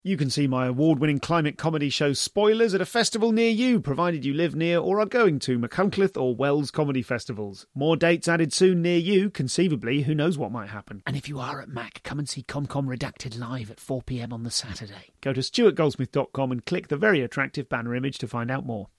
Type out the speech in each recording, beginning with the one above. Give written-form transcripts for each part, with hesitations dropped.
You can see my award-winning climate comedy show Spoilers at a festival near you, provided you live near or are going to Machynlleth or Wells comedy festivals. More dates added soon near you. Conceivably, who knows what might happen. And if you are at Mac, come and see ComCom Redacted live at 4 p.m. on the Saturday. Go to stuartgoldsmith.com and click the very attractive banner image to find out more.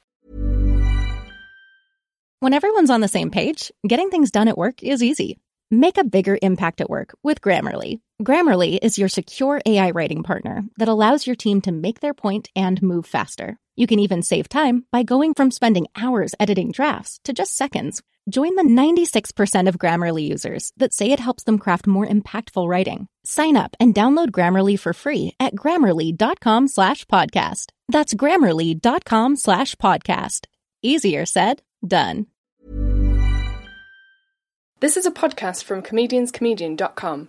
When everyone's on the same page, getting things done at work is easy. Make a bigger impact at work with Grammarly. Grammarly is your secure AI writing partner that allows your team to make their point and move faster. You can even save time by going from spending hours editing drafts to just seconds. Join the 96% of Grammarly users that say it helps them craft more impactful writing. Sign up and download Grammarly for free at grammarly.com/podcast. That's grammarly.com/podcast. Easier said, done. This is a podcast from comedianscomedian.com.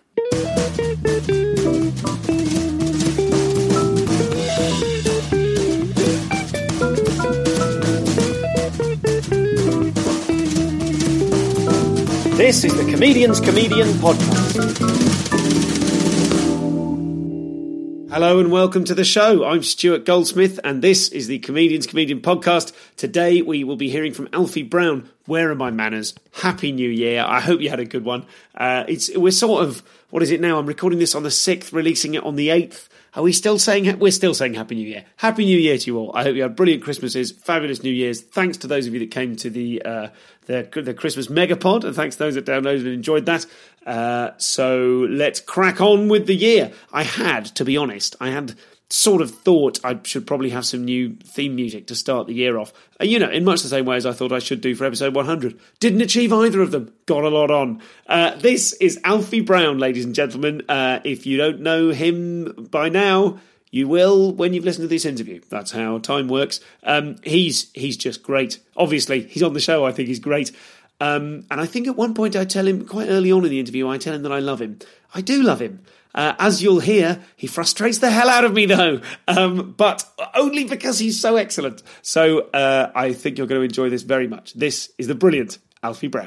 This is the Comedian's Comedian podcast. Hello and welcome to the show. I'm Stuart Goldsmith and this is the Comedian's Comedian podcast. Today we will be hearing from Alfie Brown. Where are my manners? Happy New Year. I hope you had a good one. We're sort of, what is it now? I'm recording this on the 6th, releasing it on the 8th. Are we still saying, we're still saying Happy New Year. Happy New Year to you all. I hope you had brilliant Christmases, fabulous New Years. Thanks to those of you that came to the Christmas Megapod, and thanks to those that downloaded and enjoyed that. So let's crack on with the year. I had sort of thought I should probably have some new theme music to start the year off. In much the same way as I thought I should do for episode 100. Didn't achieve either of them. Got a lot on. This is Alfie Brown, ladies and gentlemen. If you don't know him by now, you will when you've listened to this interview. That's how time works. He's just great. Obviously, he's on the show. I think he's great. And I think at one point I tell him, quite early on in the interview, I tell him that I love him. I do love him. As you'll hear, he frustrates the hell out of me, though, but only because he's so excellent. So I think you're going to enjoy this very much. This is the brilliant Alfie Brown.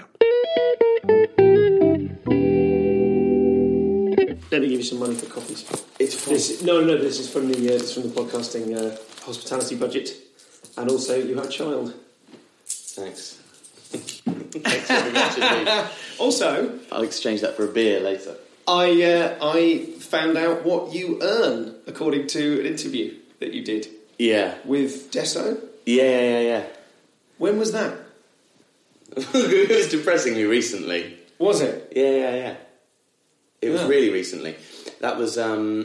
Let me give you some money for coffees. It's from... This is from the podcasting hospitality budget, and also you have a child. Thanks. Thanks very much indeed. Also, I'll exchange that for a beer later. I found out what you earn according to an interview that you did. Yeah. With Desso? Yeah. When was that? It was depressingly recently. Was it? Yeah. It was really recently. That was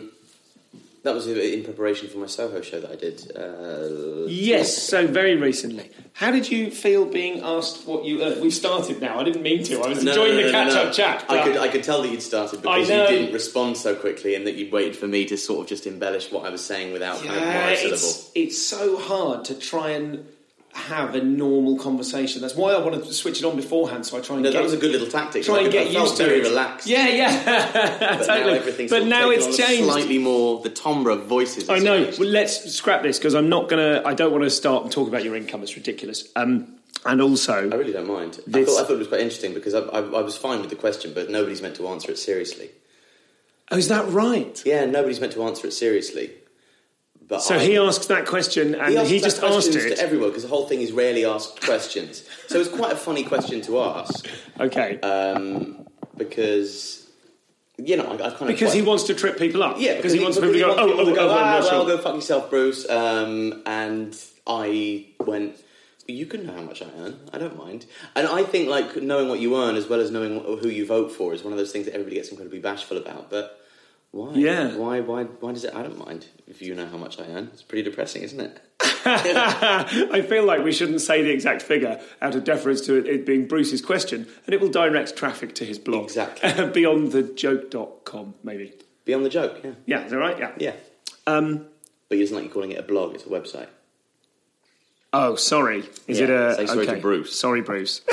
in preparation for my Soho show that I did. Yes, so very recently. How did you feel being asked what you earned? We've started now. I didn't mean to. I was enjoying the catch-up chat. I could tell that you'd started because you didn't respond so quickly and that you'd waited for me to sort of just embellish what I was saying without kind of monosyllable. It's so hard to try and have a normal conversation. That's why I wanted to switch it on beforehand, so I try and that was a good little tactic. Try and get used to it. Very relaxed. Yeah. But totally. Now everything's now it's changed. Slightly more the timbre of voices. I know. Well, let's scrap this because I don't want to start and talk about your income. It's ridiculous. And also, I really don't mind. I thought it was quite interesting because I was fine with the question, but nobody's meant to answer it seriously. Oh, is that right? Yeah, nobody's meant to answer it seriously. But he asks that question and he just asked it to everyone because the whole thing is rarely asked questions. So it's quite a funny question to ask. Okay. Because he wants to trip people up. Yeah, because he wants people to go, go fuck yourself, Bruce. And I went, you can know how much I earn. I don't mind. And I think knowing what you earn as well as knowing who you vote for is one of those things that everybody gets incredibly bashful about. But why? Yeah. Why does it? I don't mind if you know how much I earn. It's pretty depressing, isn't it? I feel like we shouldn't say the exact figure out of deference to it being Bruce's question, and it will direct traffic to his blog. Exactly. Beyondthejoke.com, maybe. Beyond the Joke, yeah. Yeah, is that right? Yeah. Yeah. But he doesn't like you calling it a blog, it's a website. Oh, sorry. Is it a... Say sorry to Bruce. Sorry, Bruce.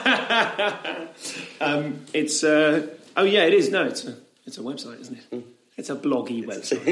It's... oh, yeah, it is. No, it's a website, isn't it? Mm. It's a bloggy website.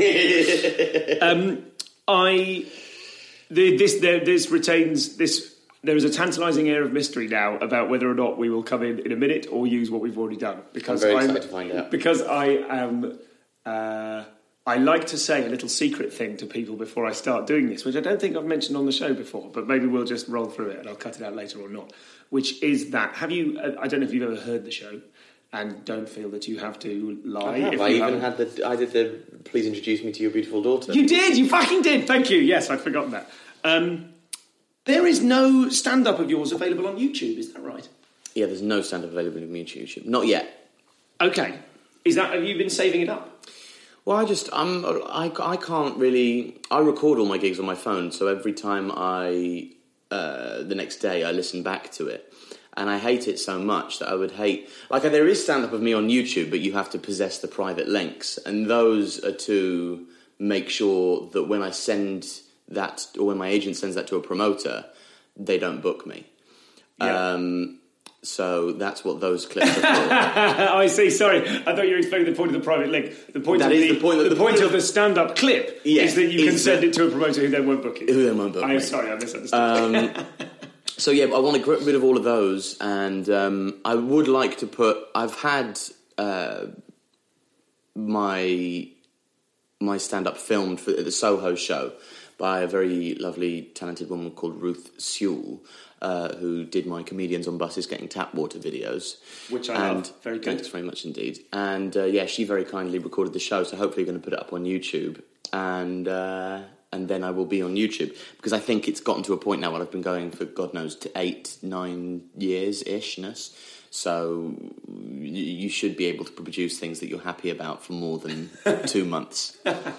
There is a tantalising air of mystery now about whether or not we will come in a minute or use what we've already done. Because I'm very excited to find out. Because I am I like to say a little secret thing to people before I start doing this, which I don't think I've mentioned on the show before, but maybe we'll just roll through it and I'll cut it out later or not, which is that, I don't know if you've ever heard the show and don't feel that you have to lie. I did the please introduce me to your beautiful daughter. You did! You fucking did! Thank you. Yes, I'd forgotten that. There is no stand-up of yours available on YouTube, is that right? Yeah, there's no stand-up available on YouTube. Not yet. Okay. Have you been saving it up? Well, I can't really... I record all my gigs on my phone, so every time the next day I listen back to it. And I hate it so much that I would hate... Like, there is stand-up of me on YouTube, but you have to possess the private links. And those are to make sure that when I send that, or when my agent sends that to a promoter, they don't book me. Yeah. So that's what those clips are for. I see, sorry. I thought you were explaining the point of the private link. The point of the stand-up clip is that you can send it to a promoter who then won't book it. Who then won't book me. I'm sorry, I misunderstood. So yeah, I want to get rid of all of those, and I would like to put... I've had my stand-up filmed at the Soho show by a very lovely, talented woman called Ruth Sewell, who did my Comedians on Buses Getting Tap Water videos. Which I love. Very good. Thanks very much indeed. And she very kindly recorded the show, so hopefully we're going to put it up on YouTube. And then I will be on YouTube. Because I think it's gotten to a point now where I've been going for, God knows, to 8-9 years-ishness. So you should be able to produce things that you're happy about for more than 2 months.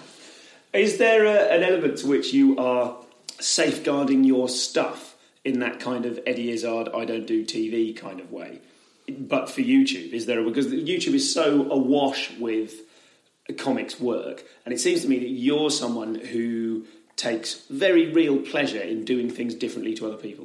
Is there an element to which you are safeguarding your stuff in that kind of Eddie Izzard, I don't do TV kind of way? But for YouTube, because YouTube is so awash with comics work, and it seems to me that you're someone who takes very real pleasure in doing things differently to other people.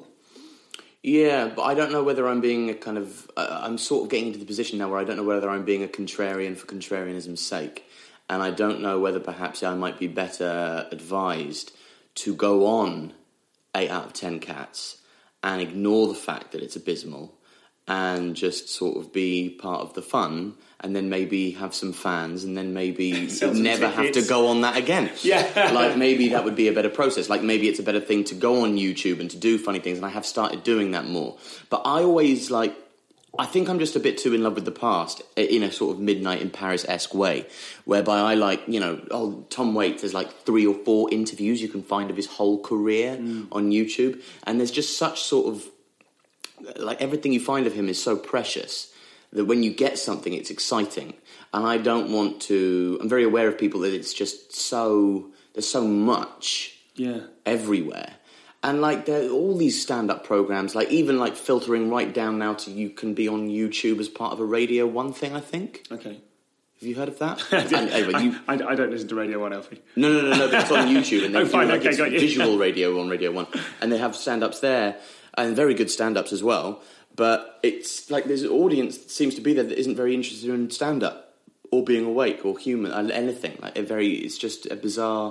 Yeah, but I don't know whether I'm being a kind of... I'm sort of getting into the position now where I don't know whether I'm being a contrarian for contrarianism's sake. And I don't know whether perhaps I might be better advised to go on 8 out of 10 Cats and ignore the fact that it's abysmal and just sort of be part of the fun, and then maybe have some fans, and then maybe never have to go on that again. Yeah. Like, maybe that would be a better process. Like, maybe it's a better thing to go on YouTube and to do funny things, and I have started doing that more. But I always, I think I'm just a bit too in love with the past in a sort of Midnight in Paris-esque way, whereby I Tom Waits, there's 3 or 4 interviews you can find of his whole career on YouTube, and there's just such sort of, everything you find of him is so precious that when you get something, it's exciting. And I don't want to... I'm very aware of people that it's just so... There's so much everywhere. And, there are all these stand-up programs, even, filtering right down now to you can be on YouTube as part of a Radio 1 thing, I think. Okay. Have you heard of that? I don't listen to Radio 1, Alfie. No, but it's on YouTube. And they got you. Visual radio on Radio 1. And they have stand-ups there, and very good stand-ups as well. But it's there's an audience that seems to be there that isn't very interested in stand-up or being awake or human, anything. It's just a bizarre...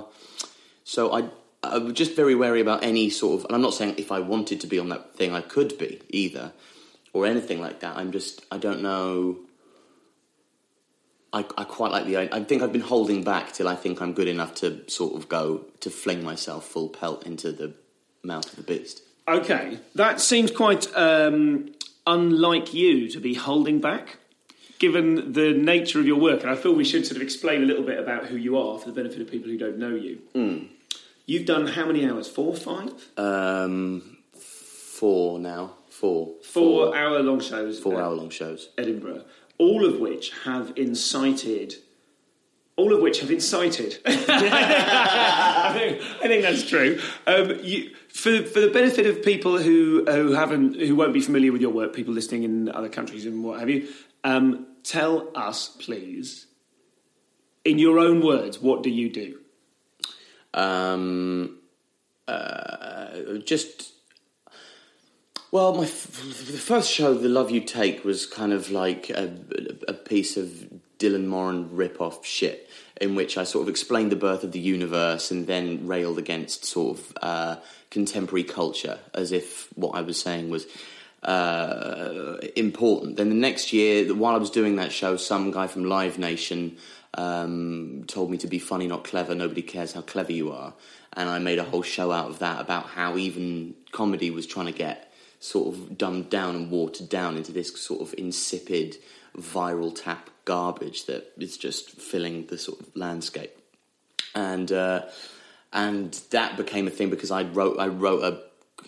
So I'm just very wary about any sort of... And I'm not saying if I wanted to be on that thing, I could be, either, or anything like that. I don't know... I quite like the idea. I think I've been holding back till I think I'm good enough to sort of go to fling myself full pelt into the mouth of the beast. Okay, that seems quite unlike you to be holding back, given the nature of your work. And I feel we should sort of explain a little bit about who you are for the benefit of people who don't know you. You've done how many hours? 4 or 5? 4 now. 4. 4 hour-long shows. 4 hour-long shows. Edinburgh. All of which have incited... I think that's true. For the benefit of people who won't be familiar with your work, people listening in other countries and what have you, tell us, please, in your own words, what do you do? Well, the first show, The Love You Take, was kind of like a piece of Dylan Moran rip-off shit, in which I sort of explained the birth of the universe and then railed against sort of contemporary culture, as if what I was saying was important. Then the next year, while I was doing that show, some guy from Live Nation told me to be funny, not clever. Nobody cares how clever you are. And I made a whole show out of that, about how even comedy was trying to get sort of dumbed down and watered down into this sort of insipid, viral tap garbage that is just filling the sort of landscape. And that became a thing because I wrote a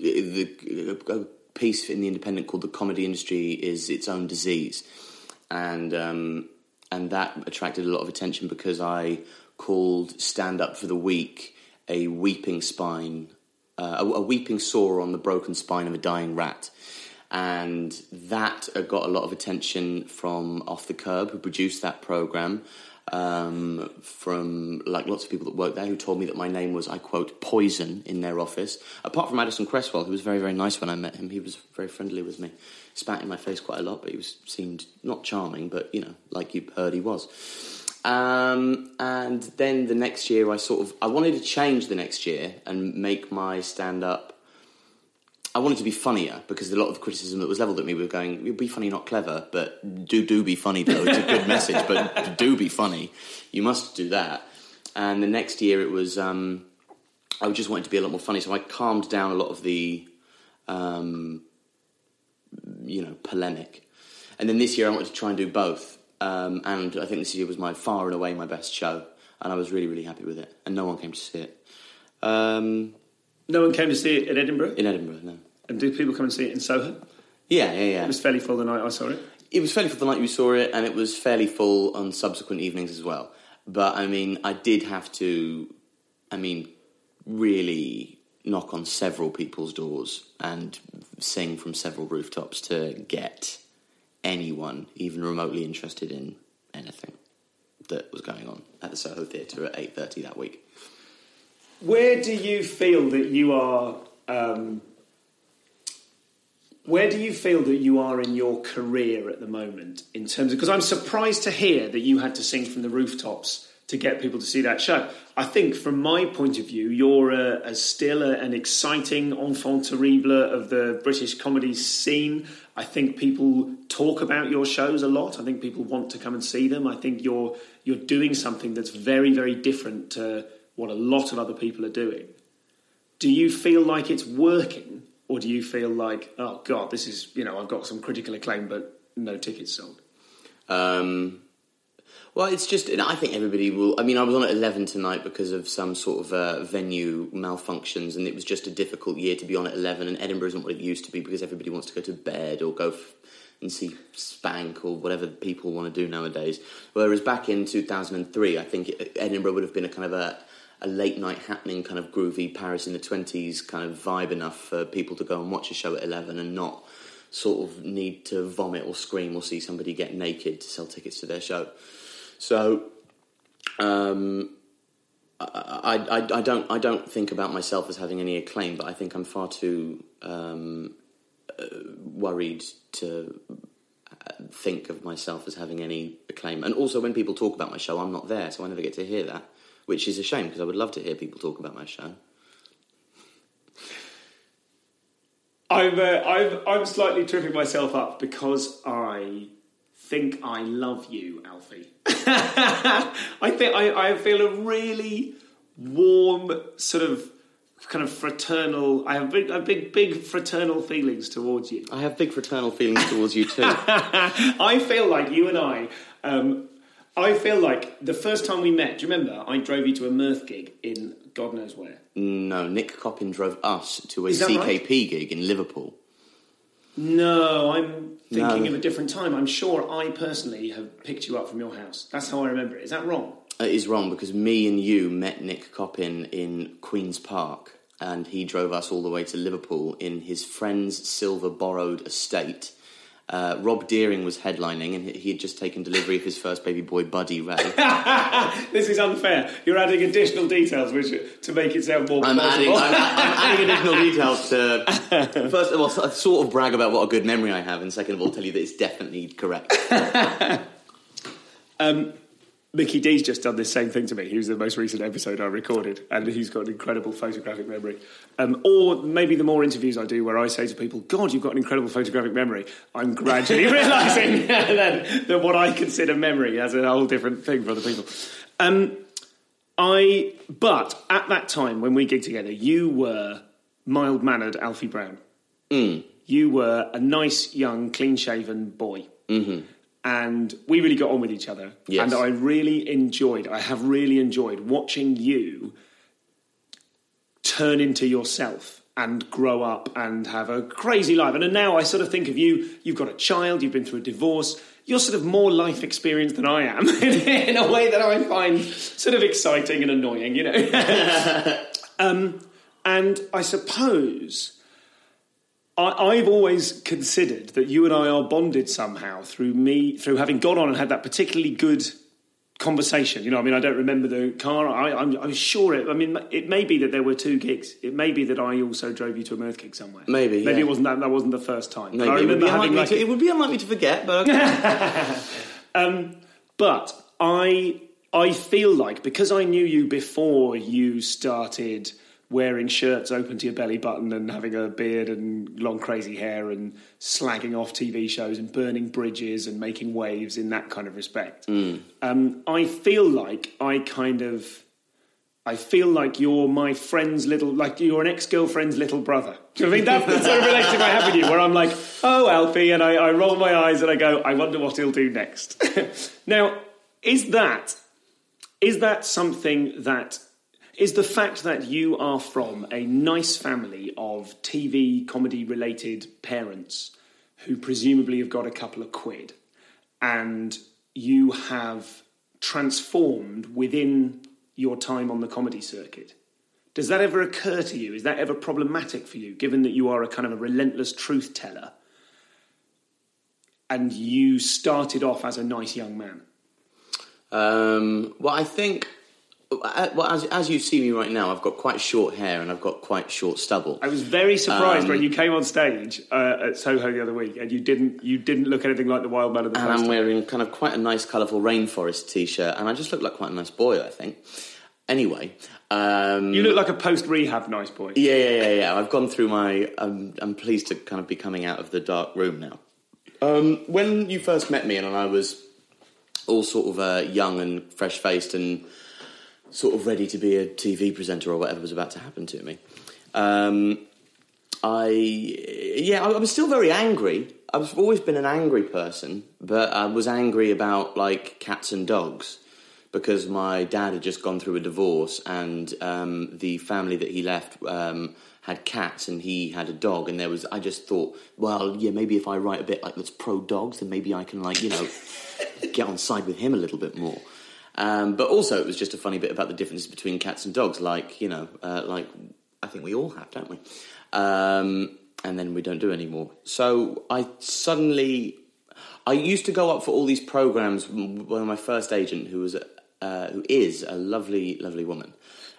piece in The Independent called "The Comedy Industry is Its Own Disease," and that attracted a lot of attention because I called Stand Up for the Week a weeping spine, a weeping sore on the broken spine of a dying rat. And that got a lot of attention from Off the Curb, who produced that programme, from like lots of people that worked there, who told me that my name was, I quote, poison in their office. Apart from Addison Cresswell, who was very, very nice when I met him. He was very friendly with me. Spat in my face quite a lot, but seemed not charming, but, you know, like you heard he was. And then the next year I wanted to change the next year and make my stand-up, I wanted to be funnier, because a lot of the criticism that was levelled at me were going, you'll be funny, not clever, but do be funny, though. It's a good message, but do be funny. You must do that. And the next year it was, I just wanted to be a lot more funny, so I calmed down a lot of the, polemic. And then this year I wanted to try and do both. And I think this year was far and away my best show, and I was really, really happy with it. And no one came to see it. No one came to see it at Edinburgh? In Edinburgh, no. And did people come and see it in Soho? Yeah. It was fairly full the night I saw it? It was fairly full the night you saw it, and it was fairly full on subsequent evenings as well. But, I did have to, really knock on several people's doors and sing from several rooftops to get anyone even remotely interested in anything that was going on at the Soho Theatre at 8:30 that week. Where do you feel that you are? Where do you feel that you are in your career at the moment? In terms of, because I'm surprised to hear that you had to sing from the rooftops to get people to see that show. I think, from my point of view, you're still an exciting enfant terrible of the British comedy scene. I think people talk about your shows a lot. I think people want to come and see them. I think you're doing something that's very, very different to what a lot of other people are doing. Do you feel like it's working, or do you feel like, oh God, this is, I've got some critical acclaim, but no tickets sold? Well, it's just, I think everybody will. I was on at 11 tonight because of some sort of venue malfunctions, and it was just a difficult year to be on at 11, and Edinburgh isn't what it used to be because everybody wants to go to bed or go and see Spank or whatever people want to do nowadays. Whereas back in 2003, I think Edinburgh would have been a kind of a late night happening, kind of groovy Paris in the 20s kind of vibe enough for people to go and watch a show at 11 and not sort of need to vomit or scream or see somebody get naked to sell tickets to their show. So, I don't think about myself as having any acclaim, but I think I'm far too worried to think of myself as having any acclaim. And also, when people talk about my show, I'm not there, so I never get to hear that, which is a shame because I would love to hear people talk about my show. I'm slightly tripping myself up because I think I love you, Alfie. I feel a really warm, sort of, kind of fraternal. I have big fraternal feelings towards you. I have big fraternal feelings towards you too. I feel like you and I feel like the first time we met. Do you remember? I drove you to a Mirth gig in God knows where. No, Nick Coppin drove us to a CKP right? gig in Liverpool. No, I'm thinking of a different time. I'm sure I personally have picked you up from your house. That's how I remember it. Is that wrong? It is wrong because me and you met Nick Coppin in Queen's Park and he drove us all the way to Liverpool in his friend's silver borrowed estate. Rob Deering was headlining and he had just taken delivery of his first baby boy, Buddy Ray. This is unfair. You're adding additional details to make it sound more plausible. I'm adding additional details to, first of all, sort of brag about what a good memory I have, and second of all, tell you that it's definitely correct. Mickey D's just done this same thing to me. He was the most recent episode I recorded, and he's got an incredible photographic memory. Or maybe the more interviews I do where I say to people, God, you've got an incredible photographic memory, I'm gradually realising that what I consider memory has a whole different thing for other people. But at that time, when we gigged together, you were mild-mannered Alfie Brown. Mm. You were a nice, young, clean-shaven boy. Mm-hmm. And we really got on with each other. Yes. And I have really enjoyed watching you turn into yourself and grow up and have a crazy life. And now I sort of think of you, you've got a child, you've been through a divorce, you're sort of more life experienced than I am in a way that I find sort of exciting and annoying, you know. And I suppose I've always considered that you and I are bonded somehow through having gone on and had that particularly good conversation. You know, I mean, I don't remember the car. I'm sure it may be that there were 2 gigs. It may be that I also drove you to a Mirth gig somewhere. Maybe it wasn't that wasn't the first time. Maybe. It would be unlikely to forget, but okay. But I feel like, because I knew you before you started wearing shirts open to your belly button and having a beard and long crazy hair and slagging off TV shows and burning bridges and making waves in that kind of respect. I feel like you're my friend's you're an ex-girlfriend's little brother. Do you know what I mean? That's the sort of relationship I have with you, where I'm like, oh, Alfie, and I roll my eyes and I go, I wonder what he'll do next. Now, is that something that... Is the fact that you are from a nice family of TV comedy-related parents who presumably have got a couple of quid, and you have transformed within your time on the comedy circuit, does that ever occur to you? Is that ever problematic for you, given that you are a kind of a relentless truth teller and you started off as a nice young man? Well, I think... Well, as you see me right now, I've got quite short hair and I've got quite short stubble. I was very surprised when you came on stage at Soho the other week, and you didn't look anything like the wild man of the first And I'm time. wearing kind of quite a nice, colourful rainforest t-shirt, and I just look like quite a nice boy, I think. Anyway, you look like a post-rehab nice boy. Yeah. I've gone through my. I'm pleased to kind of be coming out of the dark room now. When you first met me, and I was all sort of young and fresh-faced and sort of ready to be a TV presenter or whatever was about to happen to me, I was still very angry. I've always been an angry person, but I was angry about, like, cats and dogs, because my dad had just gone through a divorce, and the family that he left had cats and he had a dog, and I just thought, well, yeah, maybe if I write a bit like that's pro dogs, then maybe I can, like, you know, get on side with him a little bit more. But also, it was just a funny bit about the differences between cats and dogs. Like, you know, like I think we all have, don't we? And then we don't do anymore. So I used to go up for all these programs. One of my first agent, who is a lovely, lovely woman,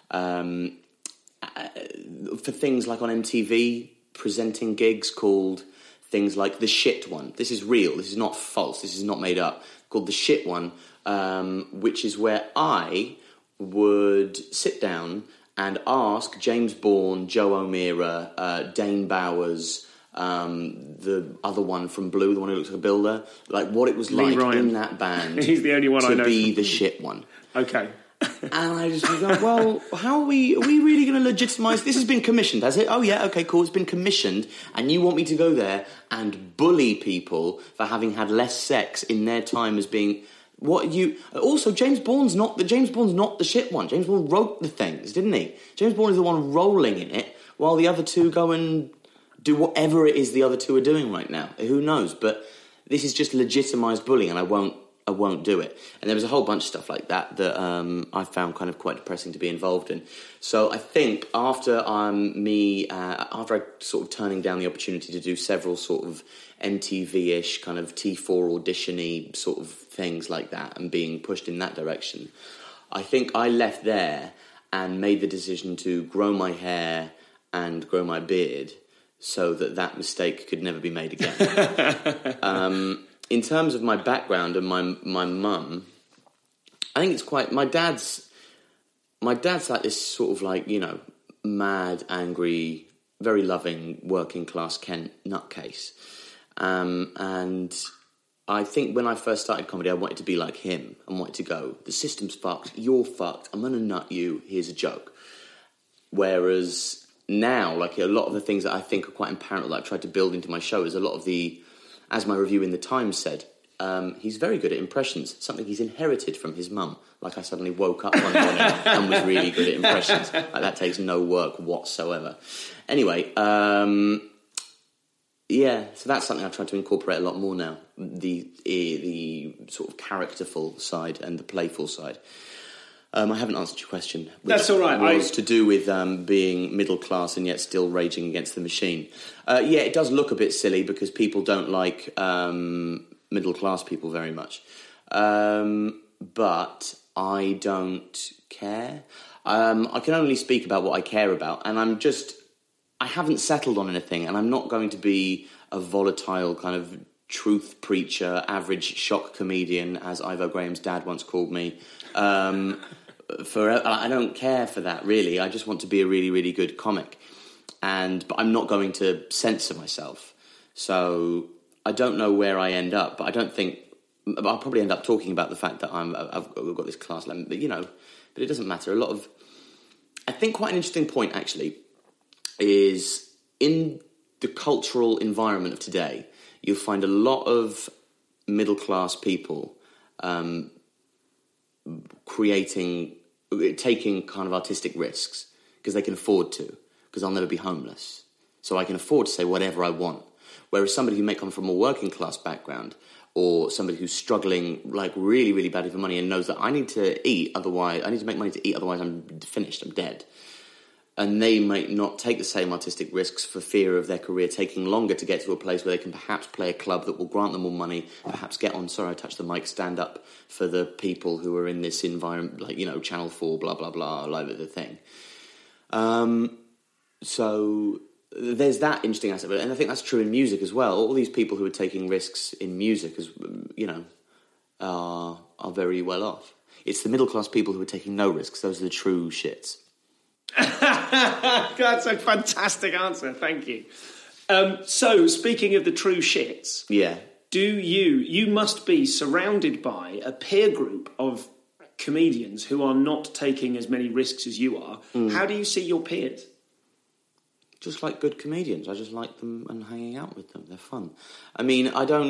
for things like on MTV, presenting gigs called things like The Shit One. This is real. This is not false. This is not made up. Called The Shit One. Which is where I would sit down and ask James Bourne, Joe O'Meara, Dane Bowers, the other one from Blue, the one who looks like a builder, like what it was like in that band. He's the only one I know to be the shit one. Okay. And I just was like, well, how are we really going to legitimise? This has been commissioned, has it? Oh, yeah, okay, cool, it's been commissioned, and you want me to go there and bully people for having had less sex in their time as being... Also, James Bourne's not the shit one. James Bourne wrote the things, didn't he? James Bourne is the one rolling in it, while the other two go and do whatever it is the other two are doing right now. Who knows? But this is just legitimised bullying, and I won't do it. And there was a whole bunch of stuff like that I found kind of quite depressing to be involved in. So I think after I sort of turning down the opportunity to do several sort of MTV-ish kind of T4 audition-y sort of things like that and being pushed in that direction, I think I left there and made the decision to grow my hair and grow my beard so that mistake could never be made again. In terms of my background and my mum, I think it's quite... My dad's like this sort of like, you know, mad, angry, very loving, working class Kent nutcase. And I think when I first started comedy, I wanted to be like him. I wanted to go, the system's fucked, you're fucked, I'm going to nut you, here's a joke. Whereas now, like a lot of the things that I think are quite apparent that I've tried to build into my show is a lot of the, as my review in The Times said, he's very good at impressions, something he's inherited from his mum. Like I suddenly woke up one morning and was really good at impressions. Like that takes no work whatsoever. Anyway, yeah, so that's something I've tried to incorporate a lot more now. The sort of characterful side and the playful side. I haven't answered your question. That's all right. It was to do with being middle class and yet still raging against the machine. Yeah, it does look a bit silly because people don't like middle class people very much. But I don't care. I can only speak about what I care about, and I haven't settled on anything, and I'm not going to be a volatile kind of truth preacher, average shock comedian, as Ivo Graham's dad once called me. I don't care for that, really. I just want to be a really, really good comic. But I'm not going to censor myself. So I don't know where I end up, but I don't think... I'll probably end up talking about the fact that I've got this class level, but, you know, but it doesn't matter. I think quite an interesting point, actually, is in the cultural environment of today, you'll find a lot of middle-class people taking kind of artistic risks because they can afford to, because I'll never be homeless. So I can afford to say whatever I want. Whereas somebody who may come from a working-class background or somebody who's struggling like really, really badly for money and knows that I need to eat, otherwise I need to make money to eat, otherwise I'm finished, I'm dead. And they might not take the same artistic risks for fear of their career taking longer to get to a place where they can perhaps play a club that will grant them more money, perhaps get on, sorry, I touched the mic, stand up for the people who are in this environment, like, you know, Channel 4, blah, blah, blah, like the thing. So there's that interesting aspect of it, and I think that's true in music as well. All these people who are taking risks in music, as you know, are very well off. It's the middle-class people who are taking no risks. Those are the true shits. That's a fantastic answer, thank you. So, speaking of the true shits, yeah, you must be surrounded by a peer group of comedians who are not taking as many risks as you are. How do you see your peers? Just like good comedians. I just like them and hanging out with them. They're fun. I mean,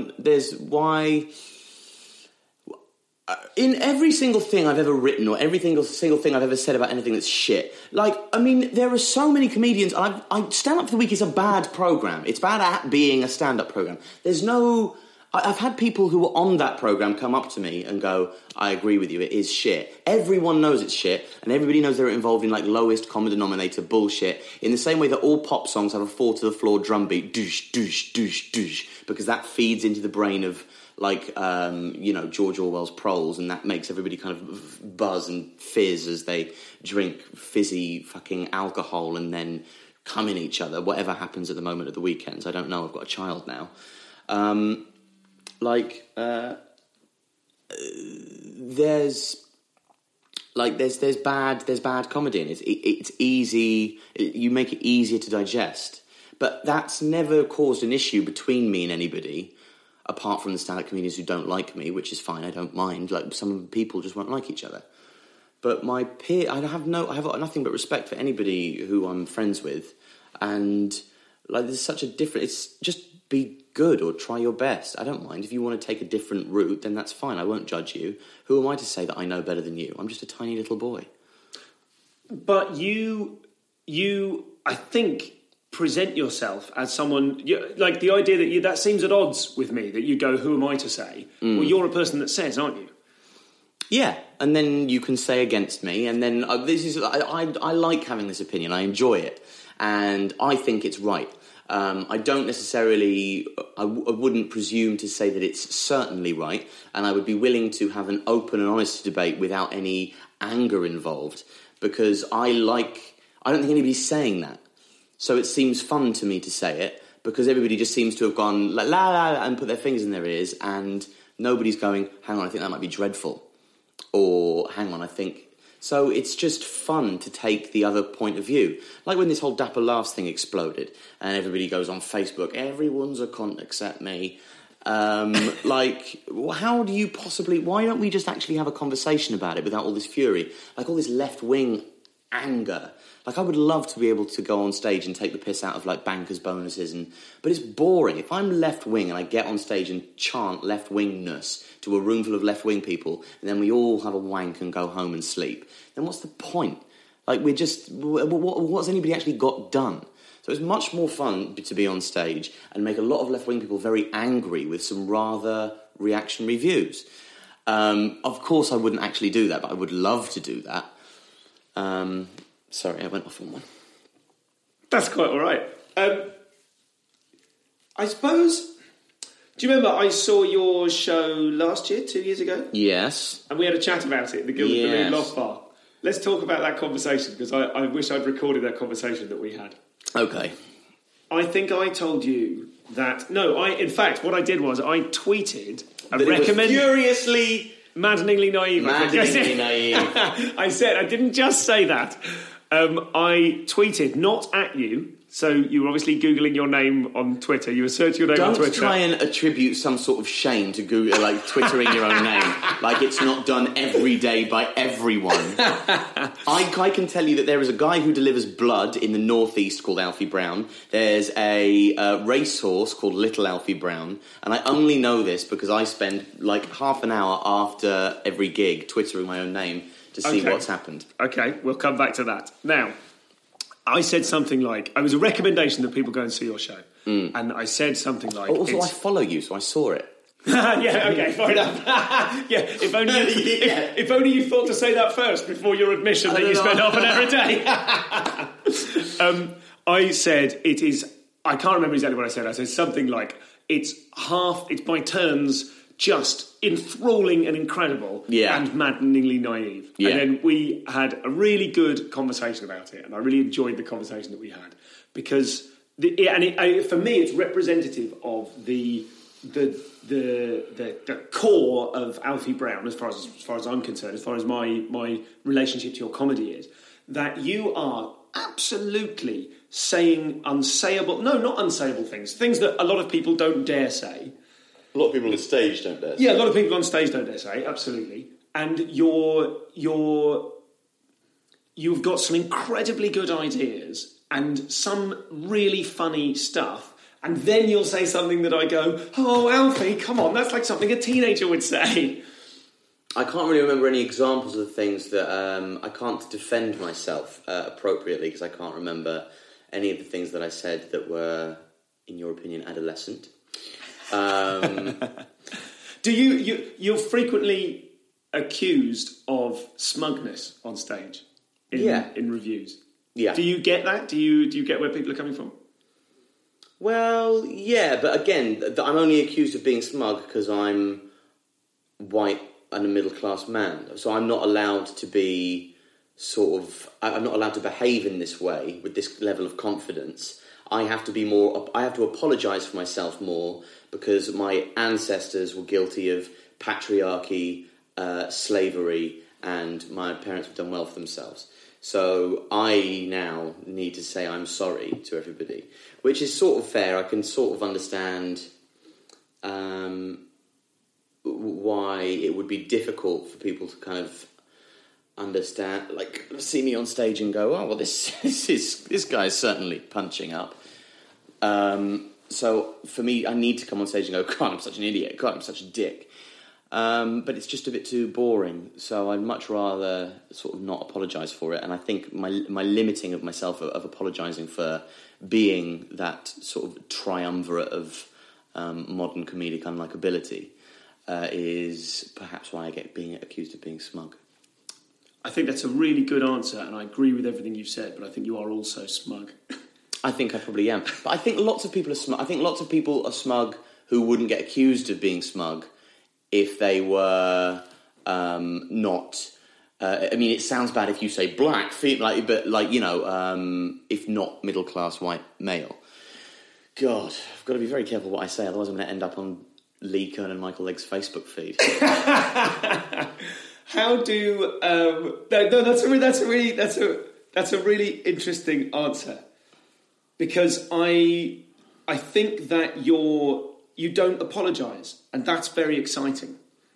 in every single thing I've ever written or every single thing I've ever said about anything that's shit, like, I mean, there are so many comedians. Stand Up for the Week is a bad programme. It's bad at being a stand-up programme. I've had people who were on that programme come up to me and go, I agree with you, it is shit. Everyone knows it's shit, and everybody knows they're involved in, like, lowest common denominator bullshit, in the same way that all pop songs have a four-to-the-floor drum beat, douche, douche, douche, douche, because that feeds into the brain of, like, you know, George Orwell's Proles, and that makes everybody kind of buzz and fizz as they drink fizzy fucking alcohol and then come in each other, whatever happens at the moment at the weekends. I don't know, I've got a child now. There's bad comedy, and it's easy. You make it easier to digest, but that's never caused an issue between me and anybody, apart from the stand-up comedians who don't like me, which is fine. I don't mind. Like, some people just won't like each other. But my peer, I have nothing but respect for anybody who I'm friends with, and like, there's such a different. It's just be good or try your best. I don't mind. If you want to take a different route, then that's fine. I won't judge you. Who am I to say that I know better than you? I'm just a tiny little boy. But you, I think, present yourself as someone, like, the idea that seems at odds with me, that you go, who am I to say? Well, you're a person that says, aren't you? Yeah, and then you can say against me, and then I like having this opinion. I enjoy it, and I think it's right. I don't necessarily, I wouldn't presume to say that it's certainly right, and I would be willing to have an open and honest debate without any anger involved, because I don't think anybody's saying that. So it seems fun to me to say it, because everybody just seems to have gone la la la and put their fingers in their ears, and nobody's going, hang on, I think that might be dreadful. Or, hang on, I think... So it's just fun to take the other point of view. Like when this whole Dapper Laughs thing exploded and everybody goes on Facebook, everyone's a cunt except me. Like, how do you possibly... Why don't we just actually have a conversation about it without all this fury? Like all this left-wing anger. Like I would love to be able to go on stage and take the piss out of like bankers' bonuses, but it's boring. If I'm left-wing and I get on stage and chant left-wingness to a room full of left-wing people, and then we all have a wank and go home and sleep, then what's the point? Like we're just... What's anybody actually got done? So it's much more fun to be on stage and make a lot of left-wing people very angry with some rather reactionary views. Of course I wouldn't actually do that, but I would love to do that. Sorry, I went off on one. That's quite all right. I suppose... Do you remember I saw your show last year, 2 years ago? Yes. And we had a chat about it in the Gilded Balloon Loft Bar. Let's talk about that conversation, because I wish I'd recorded that conversation that we had. Okay. I think I told you that... No, in fact, what I did was I tweeted a recommend... Furiously... Maddeningly naive. Maddeningly naive. I said, I didn't just say that. I tweeted, not at you, so you were obviously Googling your name on Twitter. You were searching your name on Twitter. Don't try and attribute some sort of shame to Google, like Twittering your own name. Like it's not done every day by everyone. I can tell you that there is a guy who delivers blood in the northeast called Alfie Brown. There's a racehorse called Little Alfie Brown. And I only know this because I spend like half an hour after every gig Twittering my own name to see what's happened. Okay, we'll come back to that. Now... I said something like... It was a recommendation that people go and see your show. And I said something like... Also, I follow you, so I saw it. Yeah, okay, fair enough. Yeah, if only you thought to say that first before your admission that you spend half an hour a day. I said it is... I can't remember exactly what I said. I said something like, it's by turns... just enthralling and incredible and maddeningly naive. Yeah. And then we had a really good conversation about it, and I really enjoyed the conversation that we had because for me it's representative of the core of Alfie Brown as far as I'm concerned, as far as my relationship to your comedy is, that you are absolutely saying not unsayable things that a lot of people don't dare say. A lot of people on stage don't dare say. Yeah, a lot of people on stage don't dare say, absolutely. And you've got some incredibly good ideas and some really funny stuff, and then you'll say something that I go, oh, Alfie, come on, that's like something a teenager would say. I can't really remember any examples of things that... I can't defend myself appropriately because I can't remember any of the things that I said that were, in your opinion, adolescent. Do you're frequently accused of smugness on stage in reviews? Yeah. Do you get that? Do you get where people are coming from? Well, yeah, but again, I'm only accused of being smug because I'm white and a middle-class man. So I'm not allowed to be I'm not allowed to behave in this way with this level of confidence. I have to apologise for myself more because my ancestors were guilty of patriarchy, slavery, and my parents have done well for themselves. So I now need to say I'm sorry to everybody, which is sort of fair. I can sort of understand why it would be difficult for people to kind of understand, like, see me on stage and go, oh, well, this guy's certainly punching up. So for me, I need to come on stage and go, God, I'm such an idiot. God, I'm such a dick. But it's just a bit too boring. So I'd much rather sort of not apologise for it. And I think my limiting of myself of apologising for being that sort of triumvirate of modern comedic unlikability is perhaps why I get being accused of being smug. I think that's a really good answer, and I agree with everything you've said, but I think you are also smug. I think I probably am. But I think lots of people are smug. I think lots of people are smug who wouldn't get accused of being smug if they were not... I mean, it sounds bad if you say black, but if not middle-class white male. God, I've got to be very careful what I say, otherwise I'm going to end up on Lee Kern and Michael Legg's Facebook feed. How do no? That's a really interesting answer, because I think that you don't apologise, and that's very exciting.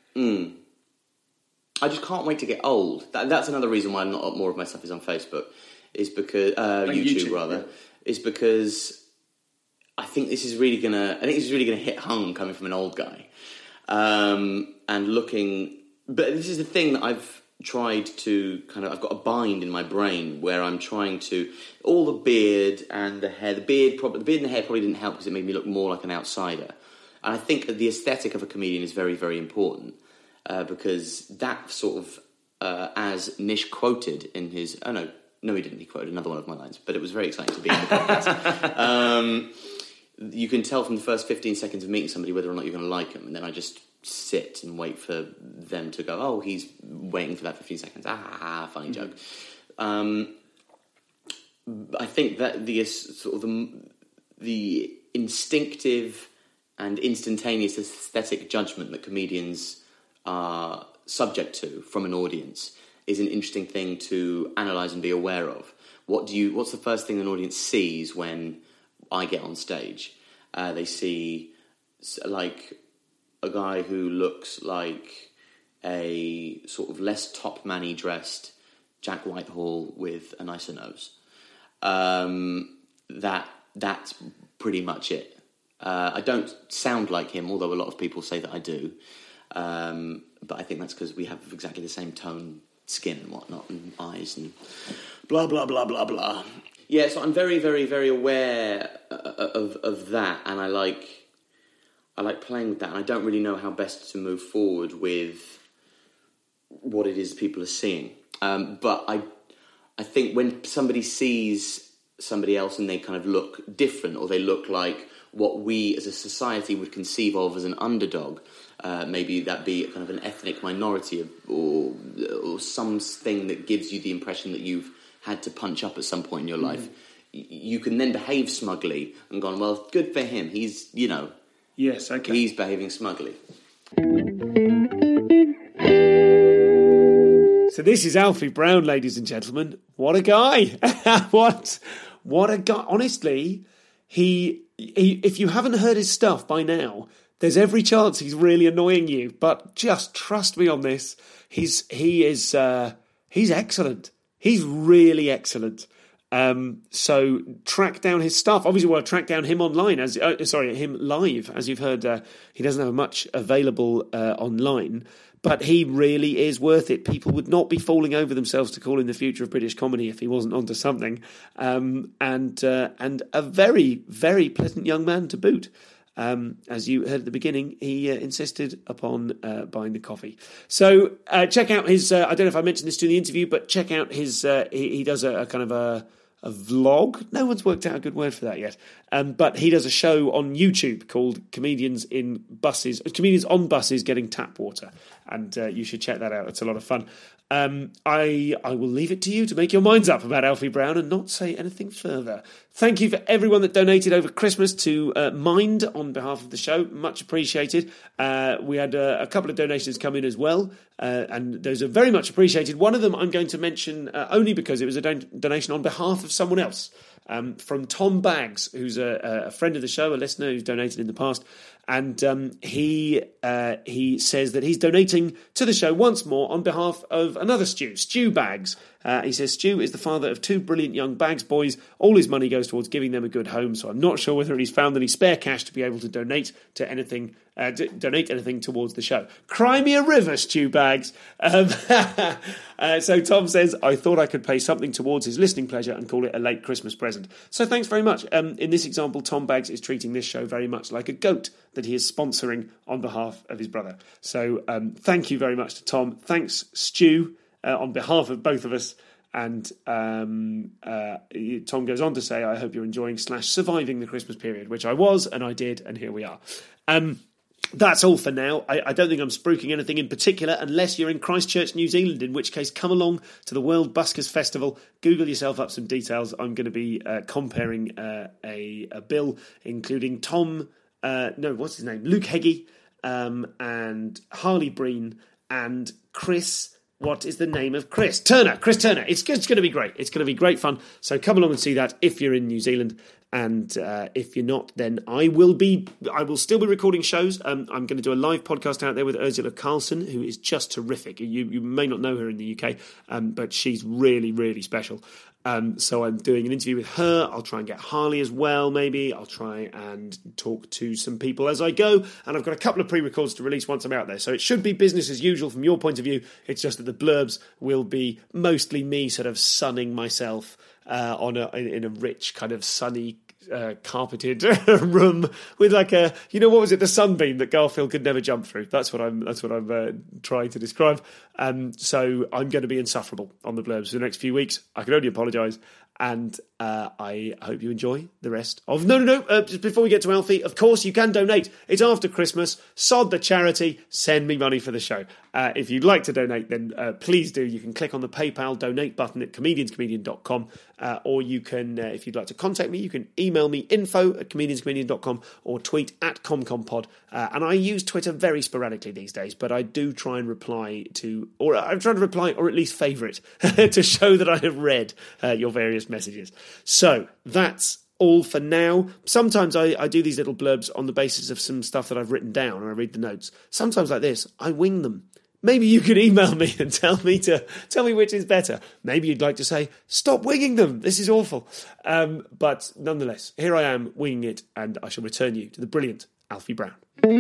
I just can't wait to get old. That's another reason why not more of my stuff is on Facebook, is because YouTube rather, yeah. is because I think this is really gonna hit home coming from an old guy, and looking. But this is the thing that I've tried to I've got a bind in my brain where I'm trying to, all the beard and the hair, the beard and the hair probably didn't help because it made me look more like an outsider. And I think the aesthetic of a comedian is very, very important, because that sort of, as Nish quoted in his, no he didn't, he quoted another one of my lines, but it was very exciting to be in the podcast. You can tell from the first 15 seconds of meeting somebody whether or not you're going to like them, and then I just sit and wait for them to go, oh, he's waiting for that 15 seconds. Funny joke. I think that the sort of the instinctive and instantaneous aesthetic judgment that comedians are subject to from an audience is an interesting thing to analyse and be aware of. What's the first thing an audience sees when I get on stage? They see like a guy who looks like a sort of less top-man-y dressed Jack Whitehall with a nicer nose. That's pretty much it. I don't sound like him, although a lot of people say that I do. But I think that's because we have exactly the same tone, skin and whatnot, and eyes and blah, blah, blah, blah, blah. Yeah, so I'm very, very, very aware of that, and I like playing with that, and I don't really know how best to move forward with what it is people are seeing. But I think when somebody sees somebody else and they kind of look different, or they look like what we as a society would conceive of as an underdog, maybe that be kind of an ethnic minority or something that gives you the impression that you've had to punch up at some point in your life, you can then behave smugly and go, well, good for him. He's, Yes, okay. He's behaving smugly. So this is Alfie Brown, ladies and gentlemen. What a guy! What a guy! Honestly, he if you haven't heard his stuff by now, there's every chance he's really annoying you. But just trust me on this. He's excellent. He's really excellent. So track down his stuff. Obviously, we'll track down him online, him live. As you've heard, he doesn't have much available online, but he really is worth it. People would not be falling over themselves to call him the future of British comedy if he wasn't onto something. And a very, very pleasant young man to boot. As you heard at the beginning, he insisted upon buying the coffee. So check out his, I don't know if I mentioned this during the interview, but check out his, he does a kind of a vlog. No one's worked out a good word for that yet. But he does a show on YouTube called Comedians on Buses Getting Tap Water. And you should check that out. It's a lot of fun. I will leave it to you to make your minds up about Alfie Brown and not say anything further. Thank you for everyone that donated over Christmas to Mind on behalf of the show. Much appreciated. We had a couple of donations come in as well, and those are very much appreciated. One of them I'm going to mention only because it was a donation on behalf of someone else, from Tom Baggs, who's a friend of the show, a listener who's donated in the past. And he says that he's donating to the show once more on behalf of another Stu Baggs. He says Stu is the father of two brilliant young Baggs boys. All his money goes towards giving them a good home, so I'm not sure whether he's found any spare cash to be able to donate to anything, donate anything towards the show. Cry me a river, Stu Baggs. So Tom says, I thought I could pay something towards his listening pleasure and call it a late Christmas present. So thanks very much. In this example, Tom Baggs is treating this show very much like a goat that he is sponsoring on behalf of his brother. So thank you very much to Tom. Thanks, Stu, on behalf of both of us. And Tom goes on to say, I hope you're enjoying / surviving the Christmas period, which I was, and I did, and here we are. That's all for now. I don't think I'm spruiking anything in particular, unless you're in Christchurch, New Zealand, in which case come along to the World Buskers Festival. Google yourself up some details. I'm going to be comparing a bill, including Luke Heggie, and Harley Breen, and Chris what is the name of Chris Turner? Chris Turner. It's going to be great. It's going to be great fun. So come along and see that if you're in New Zealand. And if you're not, then I will still be recording shows. I'm going to do a live podcast out there with Ursula Carlson, who is just terrific. You may not know her in the UK, but she's really, really special. So I'm doing an interview with her. I'll try and get Harley as well, maybe. I'll try and talk to some people as I go. And I've got a couple of pre-records to release once I'm out there. So it should be business as usual from your point of view. It's just that the blurbs will be mostly me sort of sunning myself in a rich kind of sunny carpeted room with like a, what was it, the sunbeam that Garfield could never jump through. That's what I'm trying to describe. So I'm going to be insufferable on the blurbs for the next few weeks. I can only apologise. And I hope you enjoy the rest of... No. Just before we get to Alfie, of course, you can donate. It's after Christmas. Sod the charity. Send me money for the show. If you'd like to donate, then please do. You can click on the PayPal donate button at comedianscomedian.com. Or you can, if you'd like to contact me, you can email me info@comedianscomedian.com or tweet at ComComPod. And I use Twitter very sporadically these days, but I do try and reply to... Or I'm trying to reply or at least favourite to show that I have read your various messages. So that's all for now. Sometimes I do these little blurbs on the basis of some stuff that I've written down, and I read the notes. Sometimes like this, I wing them. Maybe you can email me and tell me which is better. Maybe you'd like to say, stop winging them. This is awful. But nonetheless, here I am winging it, and I shall return you to the brilliant Alfie Brown.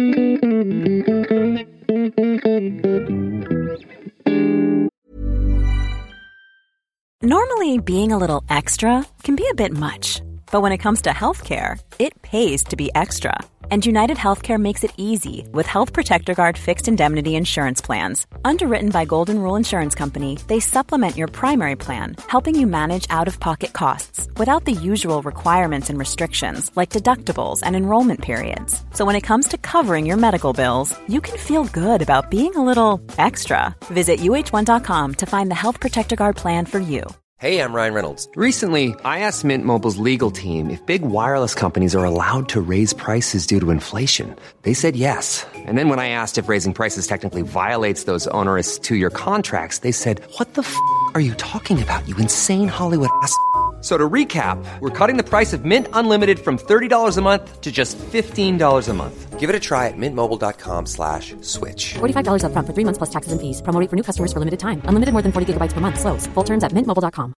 Normally, being a little extra can be a bit much. But when it comes to healthcare, it pays to be extra. And United Healthcare makes it easy with Health Protector Guard fixed indemnity insurance plans. Underwritten by Golden Rule Insurance Company, they supplement your primary plan, helping you manage out-of-pocket costs without the usual requirements and restrictions like deductibles and enrollment periods. So when it comes to covering your medical bills, you can feel good about being a little extra. Visit UH1.com to find the Health Protector Guard plan for you. Hey, I'm Ryan Reynolds. Recently, I asked Mint Mobile's legal team if big wireless companies are allowed to raise prices due to inflation. They said yes. And then when I asked if raising prices technically violates those onerous 2-year contracts, they said, "What the f*** are you talking about, you insane Hollywood ass?" So to recap, we're cutting the price of Mint Unlimited from $30 a month to just $15 a month. Give it a try at mintmobile.com/switch. $45 up front for 3 months plus taxes and fees. Promo rate for new customers for limited time. Unlimited more than 40 gigabytes per month. Slows full terms at mintmobile.com.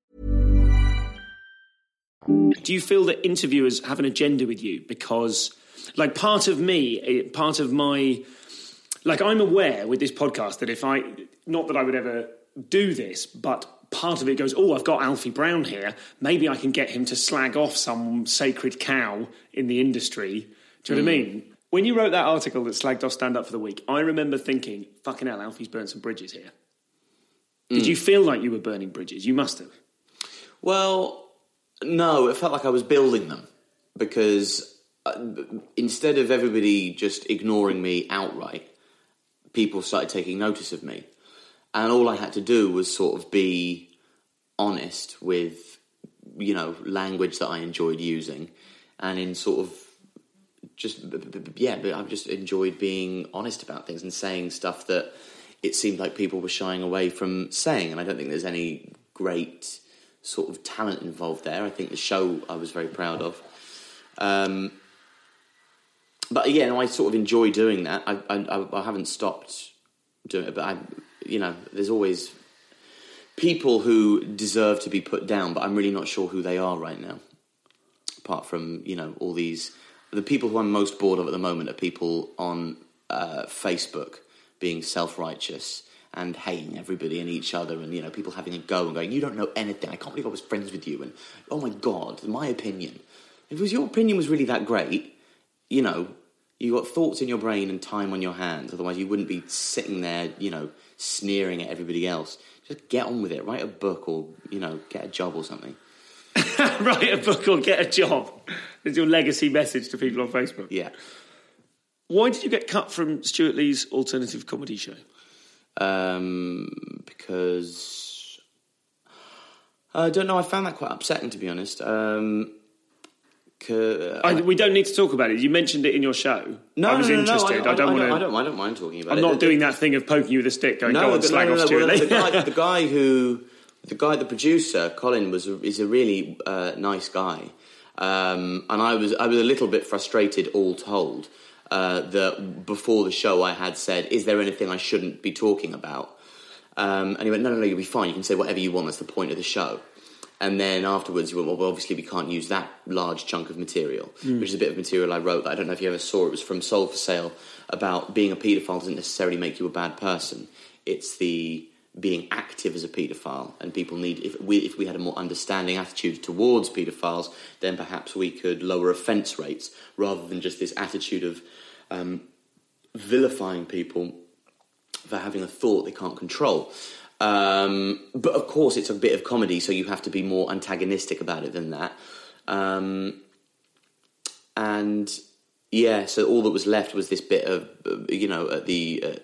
Do you feel that interviewers have an agenda with you? Because, like, part of my... Like, I'm aware with this podcast that not that I would ever do this, but... part of it goes, I've got Alfie Brown here. Maybe I can get him to slag off some sacred cow in the industry. Do you know what I mean? When you wrote that article that slagged off Stand Up for the Week, I remember thinking, fucking hell, Alfie's burnt some bridges here. Did you feel like you were burning bridges? You must have. Well, no, it felt like I was building them. Because instead of everybody just ignoring me outright, people started taking notice of me. And all I had to do was sort of be honest with, language that I enjoyed using. And in sort of but I've just enjoyed being honest about things and saying stuff that it seemed like people were shying away from saying. And I don't think there's any great sort of talent involved there. I think the show I was very proud of. But yeah, I sort of enjoy doing that. I haven't stopped doing it, but there's always people who deserve to be put down, but I'm really not sure who they are right now. Apart from, all these... The people who I'm most bored of at the moment are people on Facebook being self-righteous and hating everybody and each other, and, people having a go and going, you don't know anything, I can't believe I was friends with you, and, oh my God, my opinion. If your opinion was really that great, you got thoughts in your brain and time on your hands, otherwise you wouldn't be sitting there, sneering at everybody else. Just get on with it. Write a book or, get a job or something. Write a book or get a job. There's your legacy message to people on Facebook. Yeah. Why did you get cut from Stuart Lee's alternative comedy show? Because... I don't know, I found that quite upsetting, to be honest. We don't need to talk about it. You mentioned it in your show. No, I was interested. I don't want to. I don't mind talking about I'm it. not doing that thing of poking you with a stick, going, "Go on, slag off, Stuart." The producer, Colin, is a really nice guy, and I was a little bit frustrated, all told, that before the show I had said, "Is there anything I shouldn't be talking about?" And he went, "No, you'll be fine. You can say whatever you want. That's the point of the show." And then afterwards he went, "Well, obviously we can't use that large chunk of material," which is a bit of material I wrote that I don't know if you ever saw. It was from Sold for Sale, about being a paedophile doesn't necessarily make you a bad person. It's the being active as a paedophile, and people need, if we had a more understanding attitude towards paedophiles, then perhaps we could lower offence rates, rather than just this attitude of vilifying people for having a thought they can't control. But of course it's a bit of comedy, so you have to be more antagonistic about it than that. And yeah, so all that was left was this bit of, at the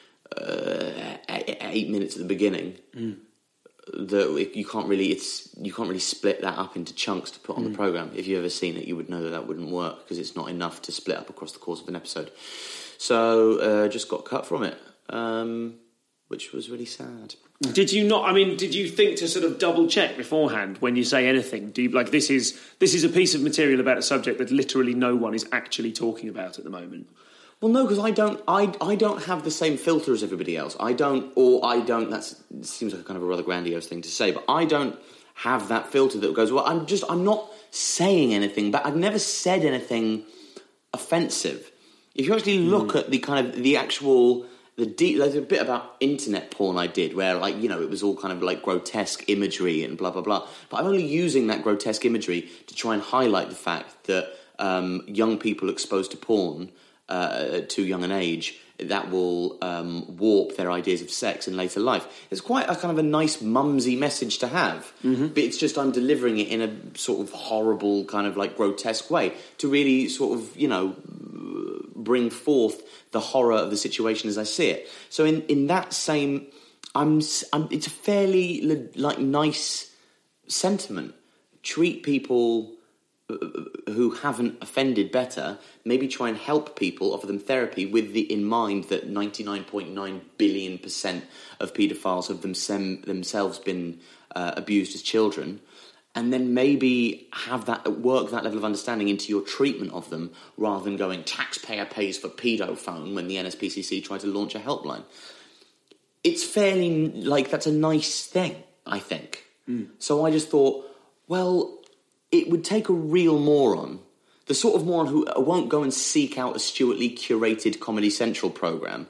8 minutes at the beginning, that you can't really split that up into chunks to put on the programme. If you've ever seen it, you would know that wouldn't work, because it's not enough to split up across the course of an episode. So just got cut from it. Which was really sad. Did you not? I mean, did you think to sort of double check beforehand when you say anything? Do you like this is a piece of material about a subject that literally no one is actually talking about at the moment? Well, no, because I don't have the same filter as everybody else. That seems like a kind of a rather grandiose thing to say, but I don't have that filter that goes, well, I'm not saying anything, but I've never said anything offensive. If you actually look at the kind of the actual. There's a bit about internet porn I did where, it was all kind of like grotesque imagery and blah, blah, blah. But I'm only using that grotesque imagery to try and highlight the fact that young people exposed to porn at too young an age, that will warp their ideas of sex in later life. It's quite a kind of a nice mumsy message to have, but it's just I'm delivering it in a sort of horrible kind of like grotesque way to really sort of, bring forth the horror of the situation as I see it. So in that same, it's a fairly nice sentiment. Treat people who haven't offended better. Maybe try and help people, offer them therapy in mind that 99.9 billion% of paedophiles have themselves been abused as children. And then maybe work that level of understanding into your treatment of them, rather than going, taxpayer pays for pedophone when the NSPCC tried to launch a helpline. It's fairly, that's a nice thing, I think. So I just thought, well, it would take a real moron, the sort of moron who won't go and seek out a Stuart Lee curated Comedy Central programme.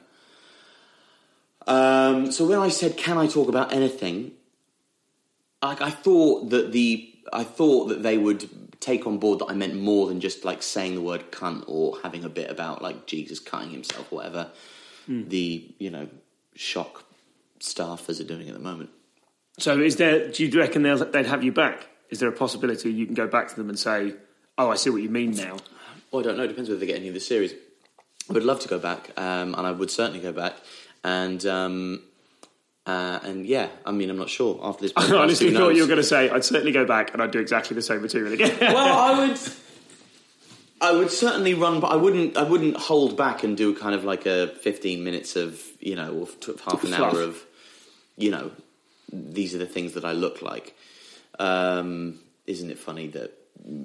So when I said, can I talk about anything? I thought that they would take on board that I meant more than just saying the word cunt or having a bit about Jesus cutting himself or whatever the shock staffers are doing at the moment. So do you reckon they'd have you back? Is there a possibility you can go back to them and say, "Oh, I see what you mean now"? Well, I don't know. It depends whether they get any of the series. I would love to go back, and I would certainly go back. And yeah, I mean, I'm not sure after this podcast. I honestly thought you were going to say, I'd certainly go back and I'd do exactly the same material again. Well, I would certainly run, but I wouldn't hold back and do kind of like a 15 minutes of, or half an hour of, these are the things that I look like. Isn't it funny that,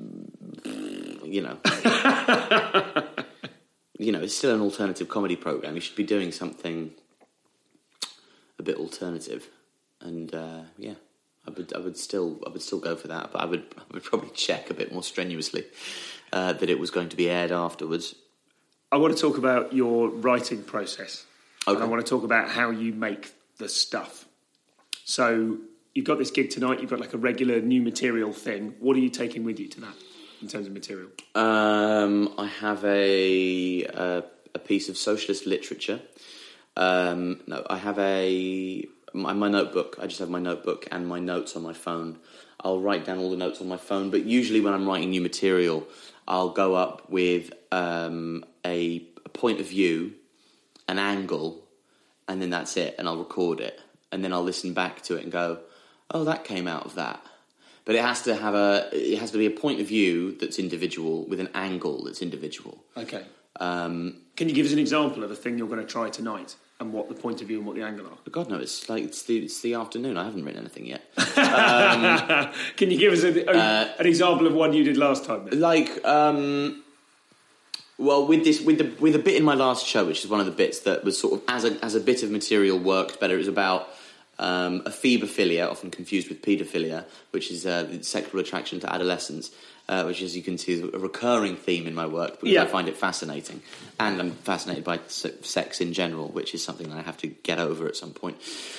it's still an alternative comedy program. You should be doing something a bit alternative, and I would still go for that, but I would probably check a bit more strenuously that it was going to be aired afterwards. I want to talk about your writing process. Okay. And I want to talk about how you make the stuff. So you've got this gig tonight. You've got a regular new material thing. What are you taking with you to that in terms of material? I have a piece of socialist literature. No, I have my notebook. I just have my notebook and my notes on my phone. I'll write down all the notes on my phone, but usually when I'm writing new material, I'll go up with a point of view, an angle, and then that's it, and I'll record it. And then I'll listen back to it and go, oh, that came out of that. But it has to be a point of view that's individual with an angle that's individual. Okay. Can you give us an example of a thing you're going to try tonight and what the point of view and what the angle are? God, no, it's the afternoon. I haven't written anything yet. Can you give us an example of one you did last time? Then? Well, with a bit in my last show, which is one of the bits that was sort of as a bit of material worked better. It was about a phoebophilia, often confused with paedophilia, which is the sexual attraction to adolescents, which, as you can see, is a recurring theme in my work because I find it fascinating, and I'm fascinated by sex in general, which is something that I have to get over at some point.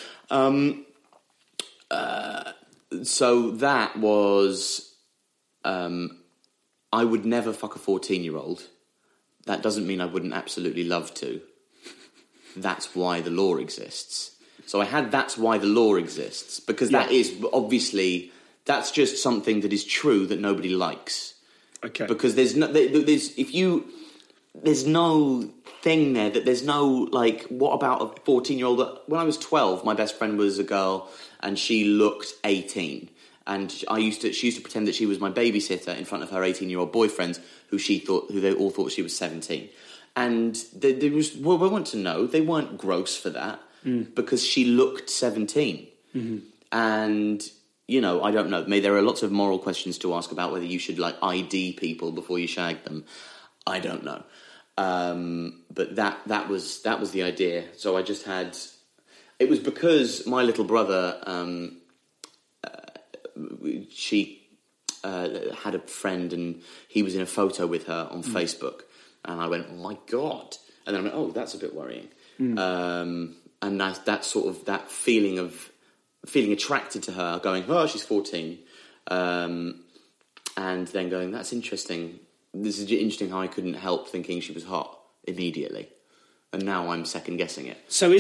So that was, I would never fuck a 14-year-old. That doesn't mean I wouldn't absolutely love to. That's why the law exists. So I had that's why the law exists, because that is obviously, that's just something that is true that nobody likes. Okay. Because there's no thing there that there's no, like, what about a 14-year-old? When I was 12, my best friend was a girl and she looked 18. And she used to pretend that she was my babysitter in front of her 18-year-old boyfriends, who they all thought she was 17. And they want to know, they weren't gross for that because she looked 17. Mm-hmm. And, you know, I don't know. There are lots of moral questions to ask about whether you should, like, ID people before you shag them. I don't know. But that was the idea. So I just had... It was because my little brother... she had a friend and he was in a photo with her on Facebook, and I went, oh my God, and then I went, oh, that's a bit worrying. And that sort of that feeling of feeling attracted to her, going, oh, she's 14, and then going, that's interesting. This is interesting how I couldn't help thinking she was hot immediately, and now I'm second guessing it. So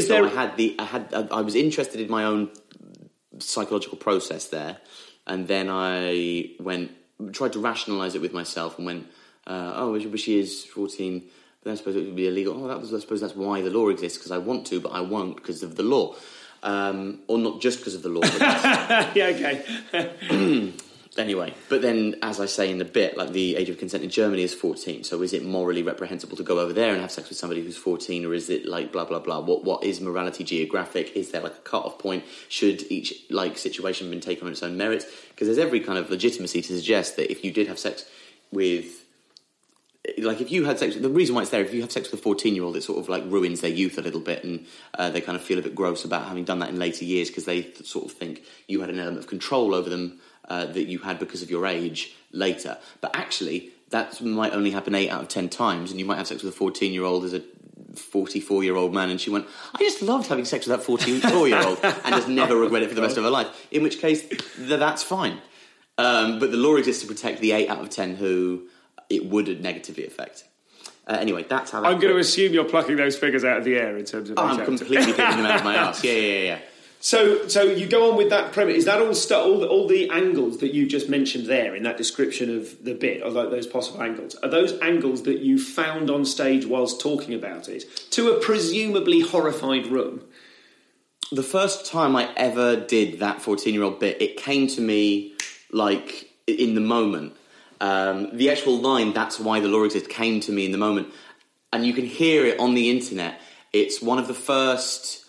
I was interested in my own psychological process there. And then I tried to rationalise it with myself and went, but she is 14, but I suppose it would be illegal. I suppose that's why the law exists, because I want to, but I won't because of the law. Or not just because of the law. Yeah, okay. Anyway, but then, as I say in the bit, like, the age of consent in Germany is 14, so is it morally reprehensible to go over there and have sex with somebody who's 14, or is it, like, blah, blah, blah? What is morality geographic? Is there, like, a cut-off point? Should each, like, situation have been taken on its own merits? Because there's every kind of legitimacy to suggest that if you did have sex with... Like, if you had sex... The reason why it's there, if you have sex with a 14-year-old, it sort of, like, ruins their youth a little bit, and they kind of feel a bit gross about having done that in later years, because they sort of think you had an element of control over them that you had because of your age later. But actually, that might only happen 8 out of 10 times, and you might have sex with a 14-year-old as a 44-year-old man, and she went, I just loved having sex with that 44-year-old, and just never regret it for the rest of her life. In which case, that's fine. But the law exists to protect the 8 out of 10 who it would negatively affect. Anyway, that's how... I'm going to assume you're plucking those figures out of the air in terms of... I'm completely picking them out of my ass. Yeah. So you go on with that premise. Is that all the angles that you just mentioned there in that description of the bit, or like those possible angles? Are those angles that you found on stage whilst talking about it to a presumably horrified room? The first time I ever did that 14-year-old bit, it came to me, like, in the moment. The actual line, that's why the law exists, came to me in the moment. And you can hear it on the internet. It's one of the first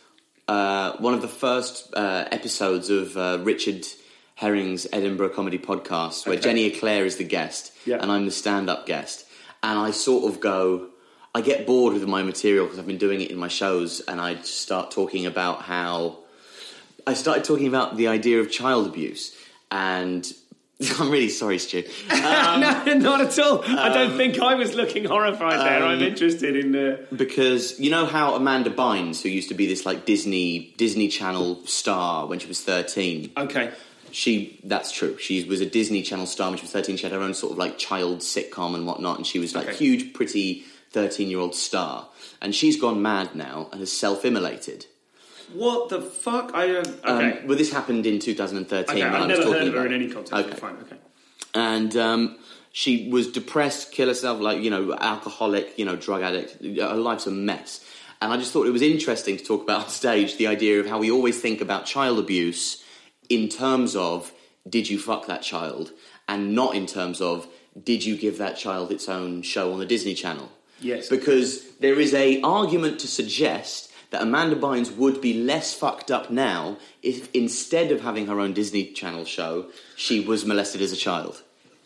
episodes of Richard Herring's Edinburgh Comedy Podcast, where Jenny Eclair is the guest, and I'm the stand-up guest. And I sort of go... I get bored with my material because I've been doing it in my shows, and I start talking about how... I started talking about the idea of child abuse, and... I'm really sorry, Stu. No, not at all. I don't think I was looking horrified there. I'm interested in... Because you know how Amanda Bynes, who used to be this, like, Disney Channel star when she was 13... Okay. That's true. She was a Disney Channel star when she was 13. She had her own sort of, like, child sitcom and whatnot, and she was, like, huge, pretty 13-year-old star. And she's gone mad now and has self-immolated. What the fuck? Okay. Well, this happened in 2013. Okay, I've never heard of her in any context. Okay. Fine, okay. And she was depressed, kill herself, like, you know, alcoholic, you know, drug addict. Her life's a mess. And I just thought it was interesting to talk about on stage the idea of how we always think about child abuse in terms of did you fuck that child, and not in terms of did you give that child its own show on the Disney Channel. Yes. Because there is a argument to suggest that Amanda Bynes would be less fucked up now if instead of having her own Disney Channel show, she was molested as a child.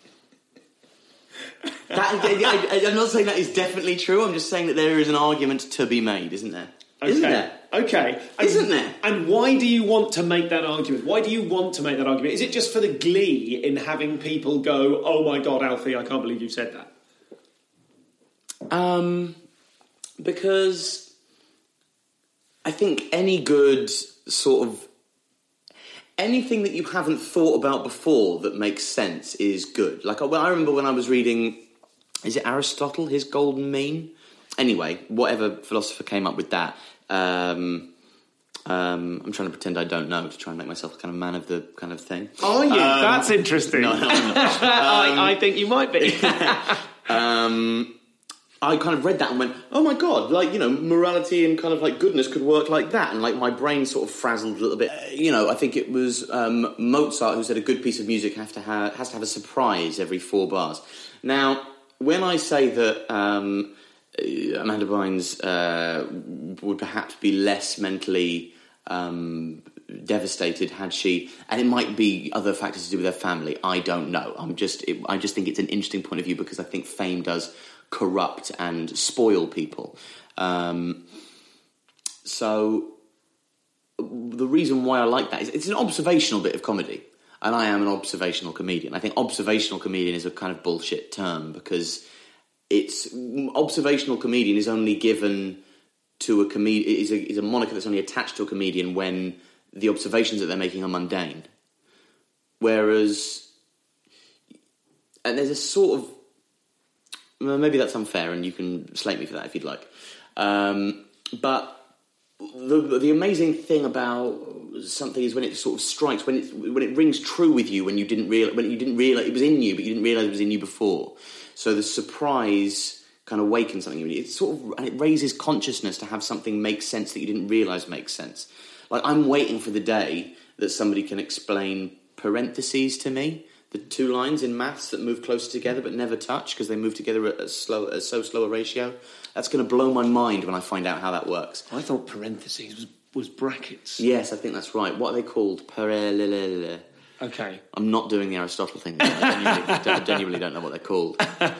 I'm not saying that is definitely true, I'm just saying that there is an argument to be made, isn't there? Okay. Isn't there? Okay. Isn't there? And why do you want to make that argument? Why do you want to make that argument? Is it just for the glee in having people go, oh my God, Alfie, I can't believe you've said that? Because I think any good sort of... anything that you haven't thought about before that makes sense is good. Like, I remember when I was reading... is it Aristotle, his golden mean? Anyway, whatever philosopher came up with that... I'm trying to pretend I don't know to try and make myself a kind of man of the kind of thing. Are you? That's interesting. No, I'm not. I think you might be. I kind of read that and went, oh my God, like, you know, morality and kind of like goodness could work like that. And like my brain sort of frazzled a little bit. I think it was Mozart who said a good piece of music has to have a surprise every 4 bars. Now, when I say that Amanda Bynes would perhaps be less mentally devastated had she, and it might be other factors to do with her family, I don't know. I just think it's an interesting point of view because I think fame does corrupt and spoil people. So the reason why I like that is it's an observational bit of comedy, and I am an observational comedian. I think observational comedian is a kind of bullshit term because observational comedian is only given to a comedian, is a moniker that's only attached to a comedian when the observations that they're making are mundane. Whereas, and there's a sort of, well, maybe that's unfair and you can slate me for that if you'd like. But the amazing thing about something is when it sort of strikes, when it rings true with you when you didn't realize it was in you, but you didn't realize it was in you before. So the surprise kind of awakens something in you. And it raises consciousness to have something make sense that you didn't realize makes sense. Like I'm waiting for the day that somebody can explain parentheses to me. The 2 lines in maths that move closer together but never touch because they move together at so slow a ratio. That's going to blow my mind when I find out how that works. I thought parentheses was brackets. Yes, I think that's right. What are they called? Okay. I'm not doing the Aristotle thing. I genuinely don't know what they're called.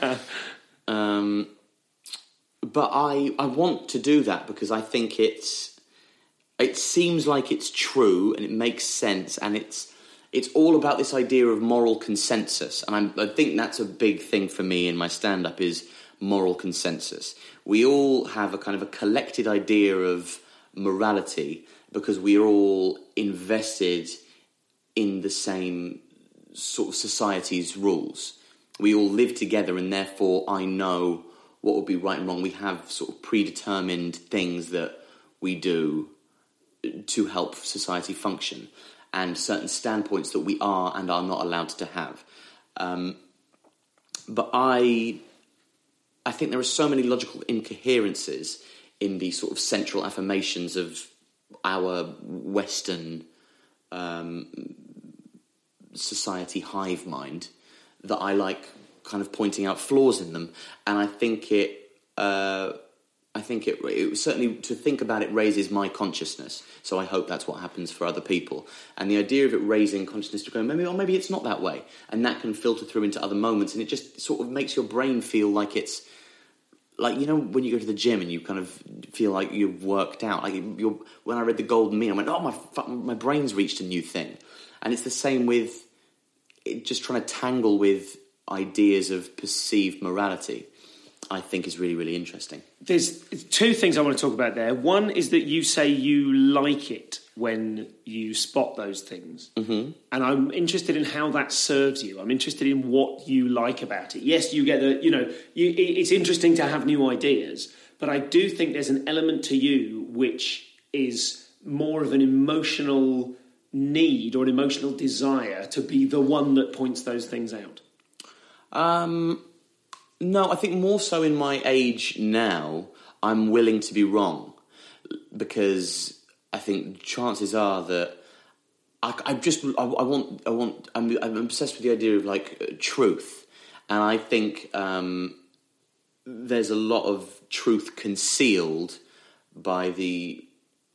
But I want to do that because I think it seems like it's true and it makes sense and it's all about this idea of moral consensus. And I think that's a big thing for me in my stand-up is moral consensus. We all have a kind of a collected idea of morality because we are all invested in the same sort of society's rules. We all live together and therefore I know what would be right and wrong. We have sort of predetermined things that we do to help society function and certain standpoints that we are and are not allowed to have. But I think there are so many logical incoherences in the sort of central affirmations of our Western society hive mind that I like kind of pointing out flaws in them, and I think it certainly to think about it raises my consciousness. So I hope that's what happens for other people. And the idea of it raising consciousness to go maybe it's not that way, and that can filter through into other moments, and it just sort of makes your brain feel like it's like, you know, when you go to the gym and you kind of feel like you've worked out. Like when I read The Golden Mean, I went, my brain's reached a new thing. And it's the same with just trying to tangle with ideas of perceived morality, I think is really, really interesting. There's 2 things I want to talk about there. One is that you say you like it when you spot those things. Mm-hmm. And I'm interested in how that serves you. I'm interested in what you like about it. Yes, you get it's interesting to have new ideas, but I do think there's an element to you which is more of an emotional need or an emotional desire to be the one that points those things out. No, I think more so in my age now, I'm willing to be wrong because I think chances are that I'm obsessed with the idea of like truth, and I think there's a lot of truth concealed by the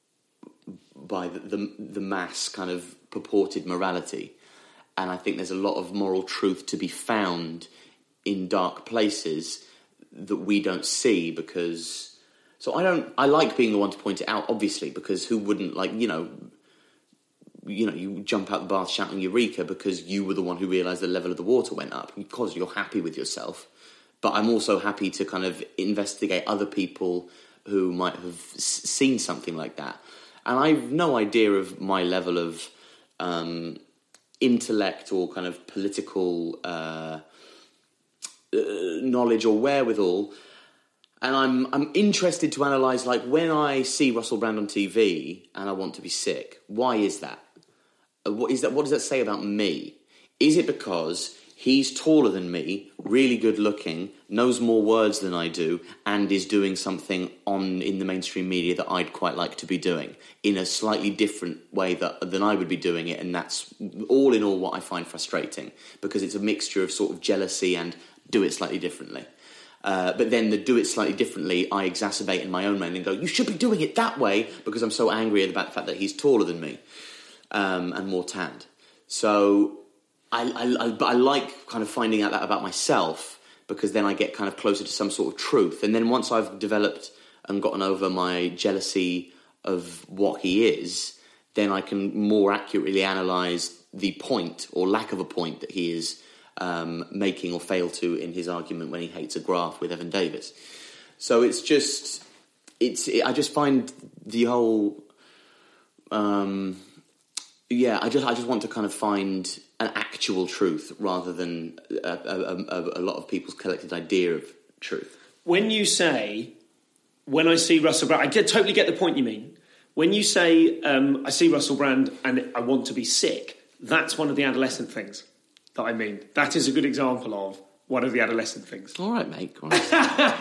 mass kind of purported morality, and I think there's a lot of moral truth to be found in dark places that we don't see because. So I like being the one to point it out, obviously, because who wouldn't like you jump out the bath shouting Eureka because you were the one who realised the level of the water went up, because you're happy with yourself. But I'm also happy to kind of investigate other people who might have seen something like that. And I've no idea of my level of intellect or kind of political knowledge or wherewithal. And I'm interested to analyse, like, when I see Russell Brand on TV and I want to be sick, why is that? What does that say about me? Is it because he's taller than me, really good looking, knows more words than I do, and is doing something in the mainstream media that I'd quite like to be doing in a slightly different way than I would be doing it? And that's all in all what I find frustrating, because it's a mixture of sort of jealousy and do it slightly differently. But then the do it slightly differently, I exacerbate in my own mind and go, you should be doing it that way, because I'm so angry about the fact that he's taller than me and more tanned. So I like kind of finding out that about myself, because then I get kind of closer to some sort of truth. And then once I've developed and gotten over my jealousy of what he is, then I can more accurately analyse the point or lack of a point that he is making or fail to in his argument when he hates a graph with Evan Davis. So I just find the whole I just want to kind of find an actual truth rather than a lot of people's collected idea of truth. When you say, when I see Russell Brand, I totally get the point you mean. When you say I see Russell Brand and I want to be sick, that's one of the adolescent things that I mean. That is a good example of one of the adolescent things. All right, mate. All right.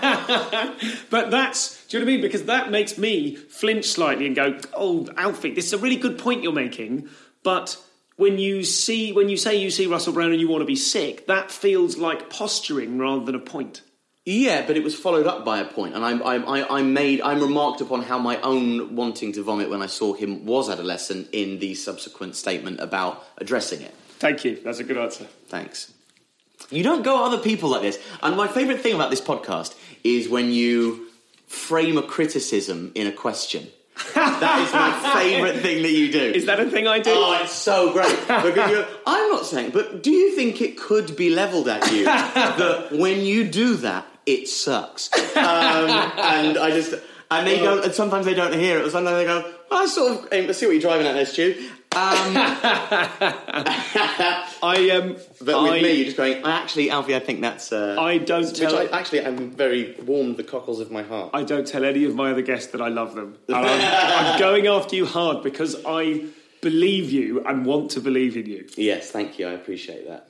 But that's, do you know what I mean? Because that makes me flinch slightly and go, oh, Alfie, this is a really good point you're making. But when you say you see Russell Brand and you want to be sick, that feels like posturing rather than a point. Yeah, but it was followed up by a point, and I'm remarked upon how my own wanting to vomit when I saw him was adolescent in the subsequent statement about addressing it. Thank you. That's a good answer. Thanks. You don't go at other people like this. And my favourite thing about this podcast is when you frame a criticism in a question. That is my favourite thing that you do. Is that a thing I do? Oh, it's so great. Because I'm not saying, but do you think it could be levelled at you that when you do that, it sucks? And they don't. And sometimes they don't hear it. Or sometimes they go, well, I sort of I see what you're driving at there, Stu. But with me, you're just going, actually, Alfie, I think that's... I'm very warmed the cockles of my heart. I don't tell any of my other guests that I love them. And I'm going after you hard because I believe you and want to believe in you. Yes, thank you. I appreciate that.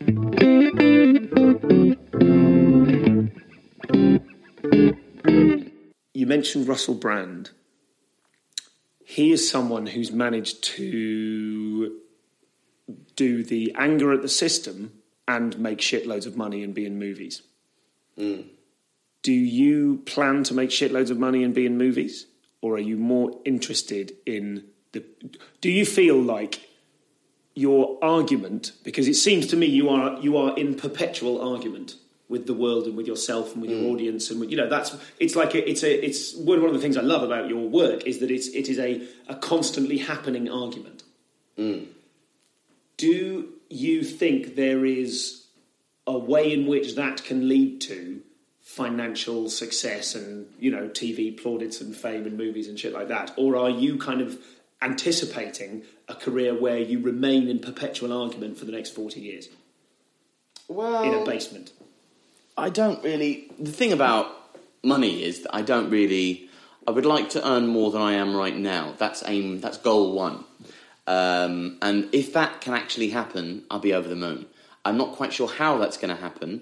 You mentioned Russell Brand. He is someone who's managed to do the anger at the system and make shitloads of money and be in movies. Mm. Do you plan to make shitloads of money and be in movies? Or are you more interested in do you feel like your argument, because it seems to me you are in perpetual argument with the world and with yourself and with your audience, and with, it's one of the things I love about your work is that it is a constantly happening argument. Mm. Do you think there is a way in which that can lead to financial success and TV plaudits and fame and movies and shit like that, or are you kind of anticipating a career where you remain in perpetual argument for the next 40 years? Well, in a basement. I don't really... The thing about money is that I would like to earn more than I am right now. That's goal one. And if that can actually happen, I'll be over the moon. I'm not quite sure how that's going to happen.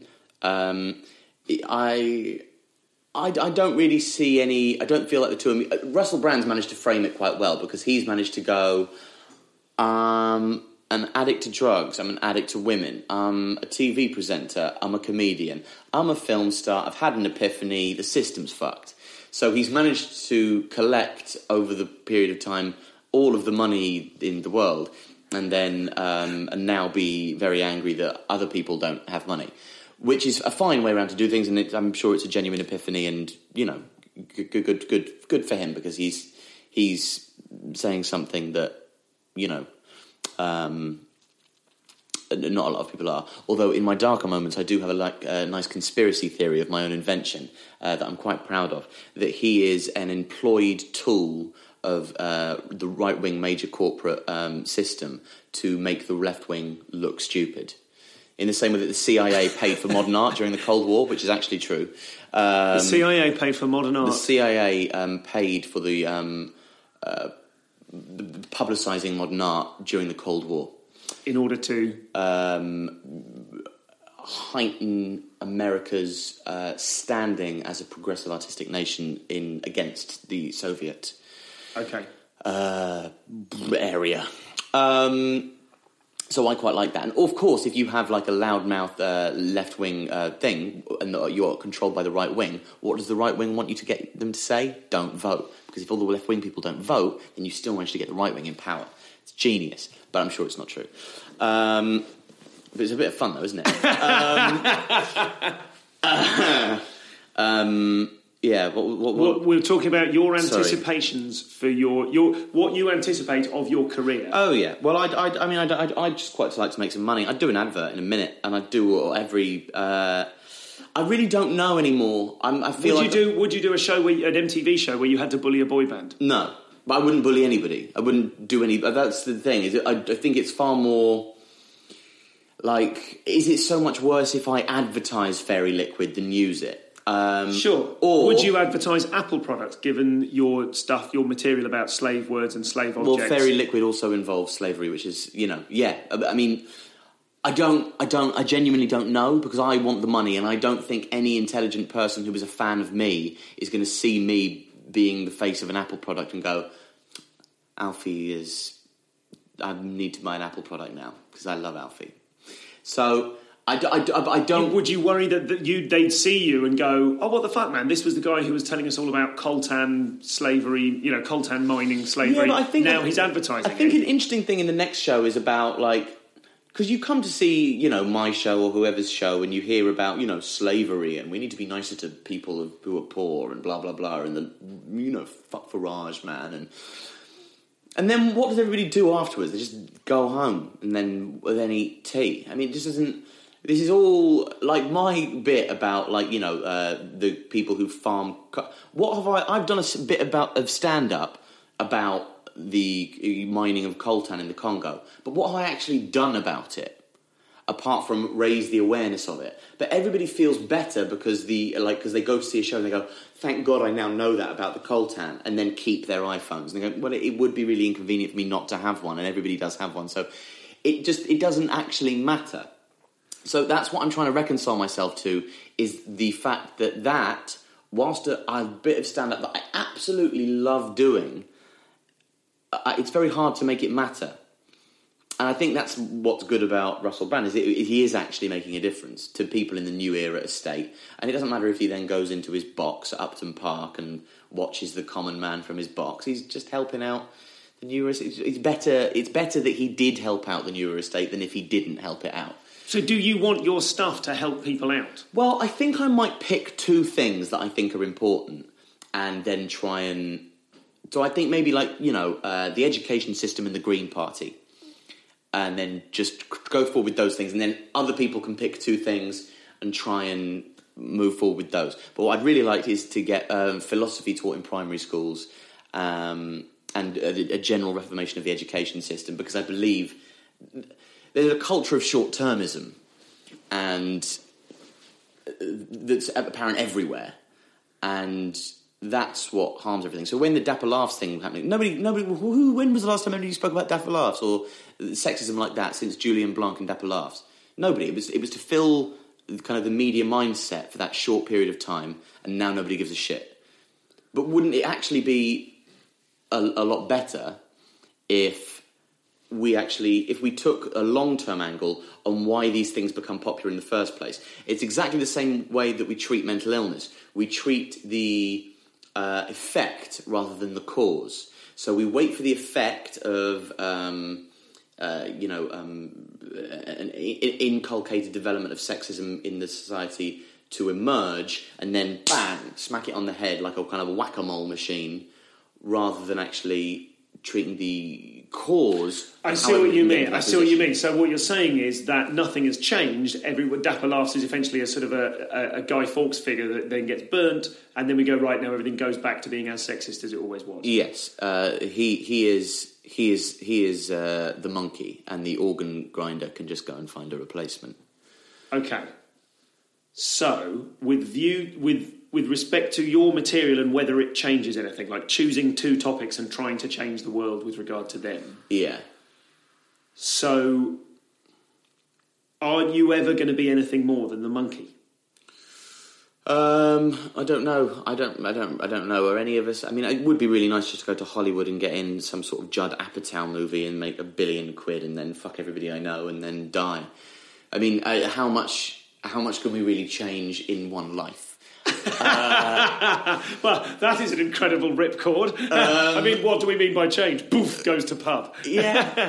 I don't really see any... I don't feel like the two of me... Russell Brand's managed to frame it quite well, because he's managed to go... An addict to drugs. I'm an addict to women. I'm a TV presenter. I'm a comedian. I'm a film star. I've had an epiphany. The system's fucked. So he's managed to collect over the period of time all of the money in the world, and then and now be very angry that other people don't have money, which is a fine way around to do things, and I'm sure it's a genuine epiphany, and good for him, because he's saying something that not a lot of people are. Although in my darker moments, I do have a nice conspiracy theory of my own invention that I'm quite proud of. That he is an employed tool of the right-wing major corporate system to make the left-wing look stupid. In the same way that the CIA paid for modern art during the Cold War, which is actually true. The CIA paid for modern art? The CIA paid for the publicising modern art during the Cold War. In order to? Heighten America's standing as a progressive artistic nation against the Soviet area. So I quite like that. And of course, if you have like a loudmouth left-wing thing and you're controlled by the right wing, what does the right wing want you to get them to say? Don't vote. Because if all the left-wing people don't vote, then you still manage to get the right wing in power. It's genius, but I'm sure it's not true. But it's a bit of fun though, isn't it? Yeah, what we're talking about your anticipations for your what you anticipate of your career. Oh yeah, well I just quite like to make some money. I'd do an advert in a minute, and I'd do every. I really don't know anymore. Would you do a show an MTV show where you had to bully a boy band? No, but I wouldn't bully anybody. I wouldn't do any. That's the thing. I think it's far more. Like, is it so much worse if I advertise Fairy Liquid than use it? Sure. Or would you advertise Apple products, given your material about slave words and slave objects? Well, Fairy Liquid also involves slavery, which is, yeah. I mean, I genuinely don't know, because I want the money, and I don't think any intelligent person who is a fan of me is going to see me being the face of an Apple product and go, Alfie I need to buy an Apple product now, because I love Alfie. So I don't. Would you worry that they'd see you and go, "Oh, what the fuck, man? This was the guy who was telling us all about coltan slavery, coltan mining slavery." Yeah, but I think he's advertising. I think an interesting thing in the next show is about because you come to see my show or whoever's show, and you hear about slavery, and we need to be nicer to people who are poor, and blah blah blah, and the fuck Farage, man, and then what does everybody do afterwards? They just go home and then eat tea. I mean, this is all like my bit about the people who farm. What have I've done a bit of stand-up about the mining of coltan in the Congo, but what have I actually done about it? Apart from raise the awareness of it. But everybody feels better because they go to see a show and they go, thank God I now know that about the coltan, and then keep their iPhones. And they go, well, it would be really inconvenient for me not to have one, and everybody does have one. So it doesn't actually matter. So that's what I'm trying to reconcile myself to, is the fact that whilst a bit of stand-up that I absolutely love doing, it's very hard to make it matter. And I think that's what's good about Russell Brand, is he is actually making a difference to people in the New Era estate. And it doesn't matter if he then goes into his box at Upton Park and watches the common man from his box. He's just helping out the New Era estate. It's better that he did help out the New Era estate than if he didn't help it out. So do you want your stuff to help people out? Well, I think I might pick two things that I think are important and then try and... So I think maybe the education system and the Green Party. And then just go forward with those things. And then other people can pick two things and try and move forward with those. But what I'd really like is to get philosophy taught in primary schools and a general reformation of the education system, because I believe there's a culture of short-termism, and that's apparent everywhere. And that's what harms everything. So when the Dapper Laughs thing was happening, when was the last time anybody spoke about Dapper Laughs or sexism like that since Julian Blanc and Dapper Laughs? Nobody. It was to fill kind of the media mindset for that short period of time, and now nobody gives a shit. But wouldn't it actually be a lot better if if we took a long-term angle on why these things become popular in the first place, it's exactly the same way that we treat mental illness. We treat the effect rather than the cause. So we wait for the effect of, an inculcated development of sexism in the society to emerge, and then bang, smack it on the head like a kind of whack-a-mole machine, rather than actually treating the cause. I see what you mean. So what you're saying is that nothing has changed. Dapper Laughs is essentially a sort of a Guy Fawkes figure that then gets burnt, and then we go, right, now everything goes back to being as sexist as it always was. Yes, he is the monkey, and the organ grinder can just go and find a replacement. Okay. So, with respect to your material and whether it changes anything, like choosing two topics and trying to change the world with regard to them. Yeah. So, are you ever going to be anything more than the monkey? I don't know. I don't know. Are any of us? I mean, it would be really nice just to go to Hollywood and get in some sort of Judd Apatow movie and make $1 billion and then fuck everybody I know and then die. I mean, how much can we really change in one life? Well, that is an incredible ripcord. I mean, what do we mean by change? Boof, goes to pub. Yeah.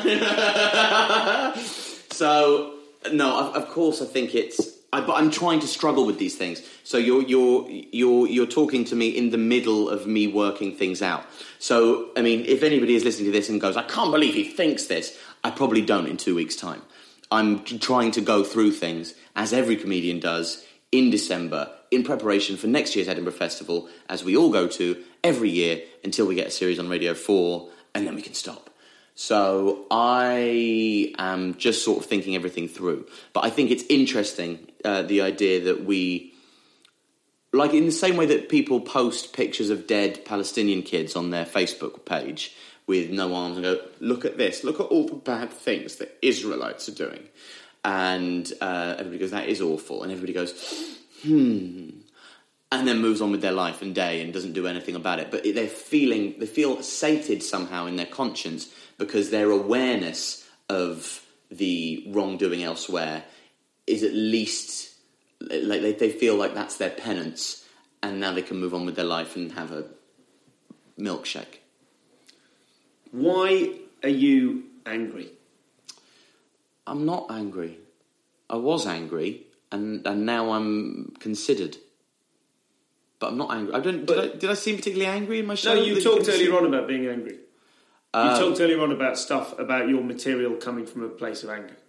So, no, of course I think but I'm trying to struggle with these things. So you're talking to me in the middle of me working things out. So, I mean, if anybody is listening to this and goes, I can't believe he thinks this, I probably don't in 2 weeks' time. I'm trying to go through things, as every comedian does, in December, in preparation for next year's Edinburgh Festival, as we all go to every year until we get a series on Radio 4, and then we can stop. So I am just sort of thinking everything through. But I think it's interesting, the idea that we, like in the same way that people post pictures of dead Palestinian kids on their Facebook page with no arms and go, look at this, look at all the bad things that Israelites are doing. And everybody goes, that is awful. And everybody goes, and then moves on with their life and day and doesn't do anything about it. But they feel sated somehow in their conscience because their awareness of the wrongdoing elsewhere is at least, like they feel like that's their penance, and now they can move on with their life and have a milkshake. Why are you angry? I'm not angry. I was angry, and now I'm considered. But I'm not angry. Did I seem particularly angry in my show? No, you talked earlier on about being angry. You talked earlier on about stuff, about your material coming from a place of anger.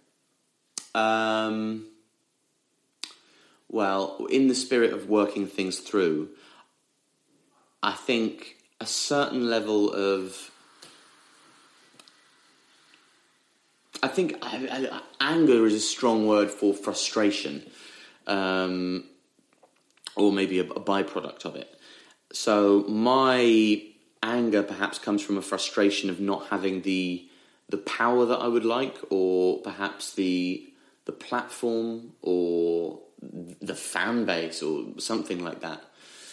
Well, in the spirit of working things through, I think a certain level of... I think anger is a strong word for frustration, or maybe a byproduct of it. So my anger perhaps comes from a frustration of not having the power that I would like, or perhaps the platform, or the fan base, or something like that.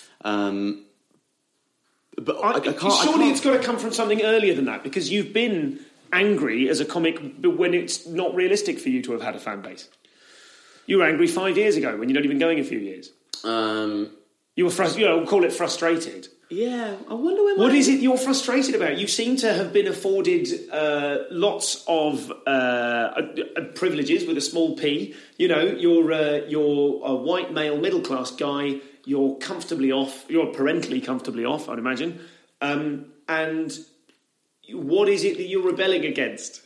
But I can't. Surely it's got to come from something earlier than that, because you've been angry as a comic when it's not realistic for you to have had a fan base. You were angry 5 years ago when you're not even going a few years. You were call it frustrated. Yeah, I wonder when. What is it you're frustrated about? You seem to have been afforded lots of privileges with a small p. You know, you're a white male middle class guy. You're comfortably off. You're parentally comfortably off, I'd imagine. And what is it that you're rebelling against?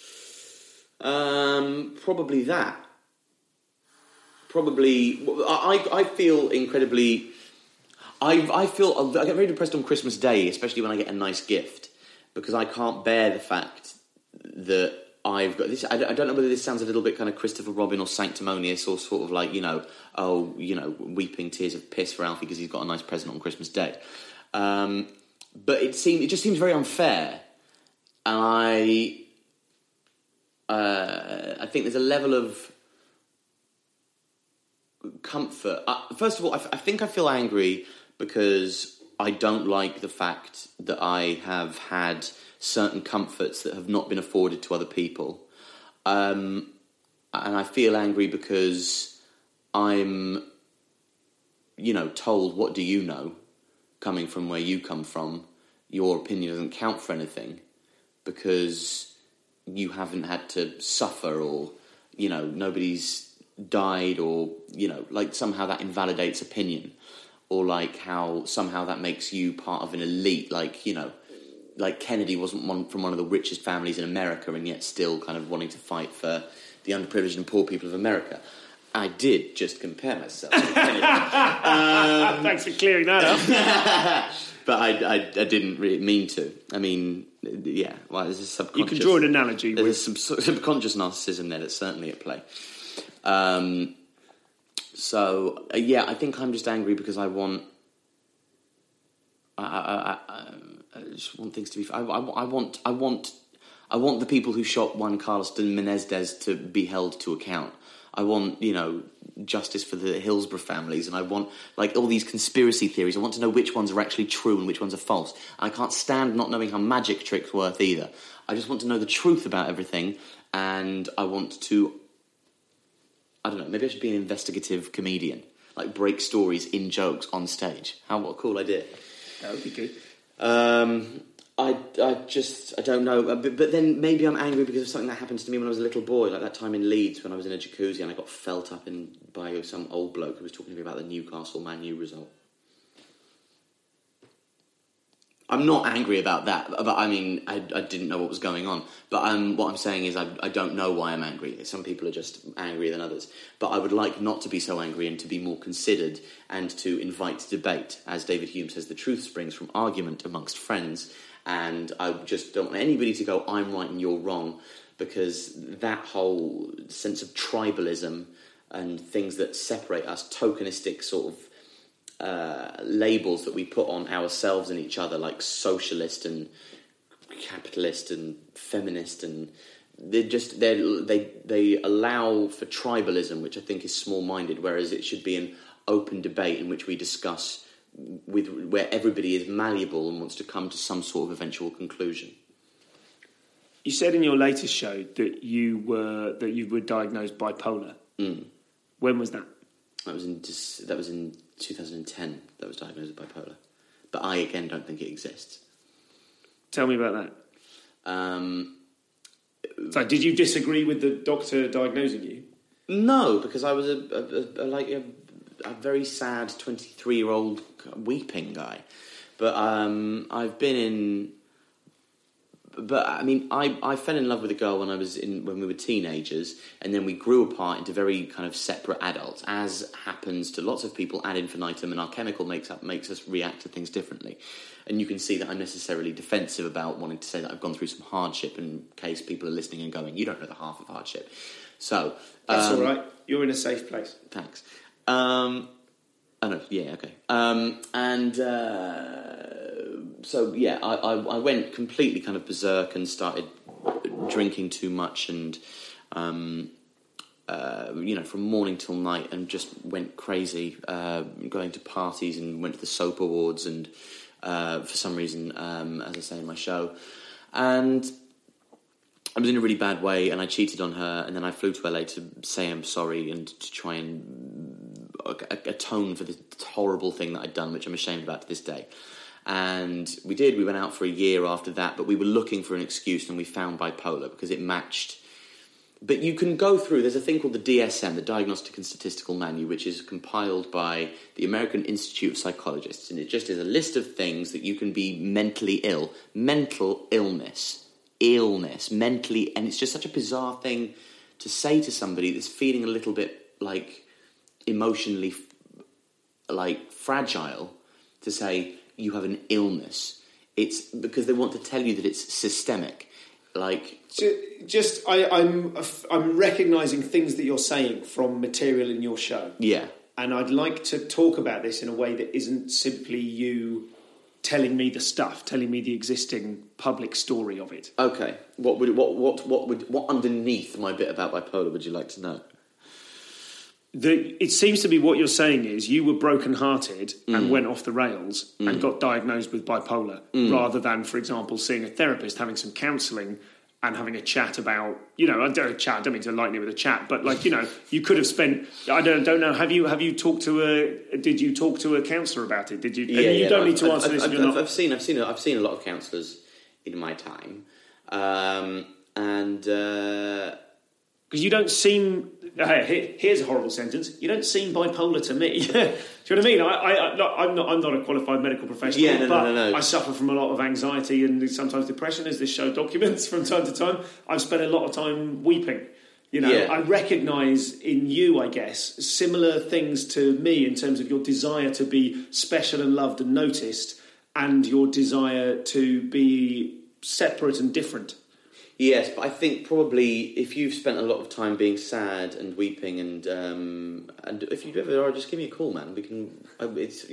Probably that. Probably, I feel incredibly. I get very depressed on Christmas Day, especially when I get a nice gift, because I can't bear the fact that I've got this. I don't know whether this sounds a little bit kind of Christopher Robin or sanctimonious, or sort of like weeping tears of piss for Alfie because he's got a nice present on Christmas Day. But it just seems very unfair, and I think there's a level of comfort. First of all, I think I feel angry because I don't like the fact that I have had certain comforts that have not been afforded to other people. And I feel angry because I'm, told, what do you know? Coming from where you come from, your opinion doesn't count for anything because you haven't had to suffer or, nobody's died or, like somehow that invalidates opinion, or like how somehow that makes you part of an elite, like Kennedy wasn't from one of the richest families in America and yet still kind of wanting to fight for the underprivileged and poor people of America. I did just compare myself to Kennedy. Thanks for clearing that up. But I didn't really mean to. I mean, yeah, well, there's a subconscious... You can draw an analogy. There's some subconscious narcissism there that's certainly at play. I think I'm just angry because I want... I just want things to be... I want the people who shot Juan Carlos de Menendez to be held to account. I want, justice for the Hillsborough families, and I want, all these conspiracy theories. I want to know which ones are actually true and which ones are false. And I can't stand not knowing how magic tricks work either. I just want to know the truth about everything, and I want to, I don't know, maybe I should be an investigative comedian, break stories in jokes on stage. What a cool idea. That would be good. I don't know. But then maybe I'm angry because of something that happened to me when I was a little boy, like that time in Leeds when I was in a jacuzzi and I got felt up by some old bloke who was talking to me about the Newcastle Man U result. I'm not angry about that, but I mean, I didn't know what was going on. But what I'm saying is I don't know why I'm angry. Some people are just angrier than others. But I would like not to be so angry and to be more considered and to invite debate. As David Hume says, the truth springs from argument amongst friends. And I just don't want anybody to go, I'm right and you're wrong, because that whole sense of tribalism and things that separate us, tokenistic sort of labels that we put on ourselves and each other, like socialist and capitalist and feminist, and they allow for tribalism, which I think is small-minded, whereas it should be an open debate in which we discuss where everybody is malleable and wants to come to some sort of eventual conclusion. You said in your latest show that you were diagnosed bipolar. Mm. When was that? That was in 2010. That was diagnosed with bipolar, but I again don't think it exists. Tell me about that. So, did you disagree with the doctor diagnosing you? No, because I was a very sad 23-year-old weeping guy. But I've been in... But, I mean, I fell in love with a girl when we were teenagers, and then we grew apart into very kind of separate adults, as happens to lots of people ad infinitum, and our chemical makes us react to things differently. And you can see that I'm necessarily defensive about wanting to say that I've gone through some hardship, in case people are listening and going, you don't know the half of hardship. So... That's all right. You're in a safe place. Thanks. I know, yeah, okay. So, yeah, I went completely kind of berserk and started drinking too much and, from morning till night, and just went crazy, going to parties and went to the Soap Awards and, for some reason, as I say in my show. And I was in a really bad way, and I cheated on her, and then I flew to LA to say I'm sorry and to try and atone for this horrible thing that I'd done, which I'm ashamed about to this day. And we did. We went out for a year after that, but we were looking for an excuse, and we found bipolar because it matched. But you can go through, there's a thing called the DSM, the Diagnostic and Statistical Manual, which is compiled by the American Institute of Psychologists, and it just is a list of things that you can be mentally ill, mental illness, mentally, and it's just such a bizarre thing to say to somebody that's feeling a little bit like emotionally fragile, to say you have an illness. It's because they want to tell you that it's systemic. I'm recognising things that you're saying from material in your show. Yeah. And I'd like to talk about this in a way that isn't simply you telling me the stuff, telling me the existing public story of it. Okay. What underneath my bit about bipolar would you like to know? it seems to be what you're saying is you were brokenhearted and went off the rails and got diagnosed with bipolar, rather than, for example, seeing a therapist, having some counselling and having a chat about, I don't mean to lighten it with a chat, but you could have spent, I don't know, did you talk to a counsellor about it? Did you? You don't need to answer this if you're not. I've seen a lot of counsellors in my time, because you don't seem... here's a horrible sentence. You don't seem bipolar to me. Do you know what I mean? I'm not a qualified medical professional, but I suffer from a lot of anxiety and sometimes depression, as this show documents from time to time. I've spent a lot of time weeping. I recognise in you, I guess, similar things to me in terms of your desire to be special and loved and noticed, and your desire to be separate and different. Yes, but I think probably if you've spent a lot of time being sad and weeping, and if you ever are, just give me a call, man. We can. It's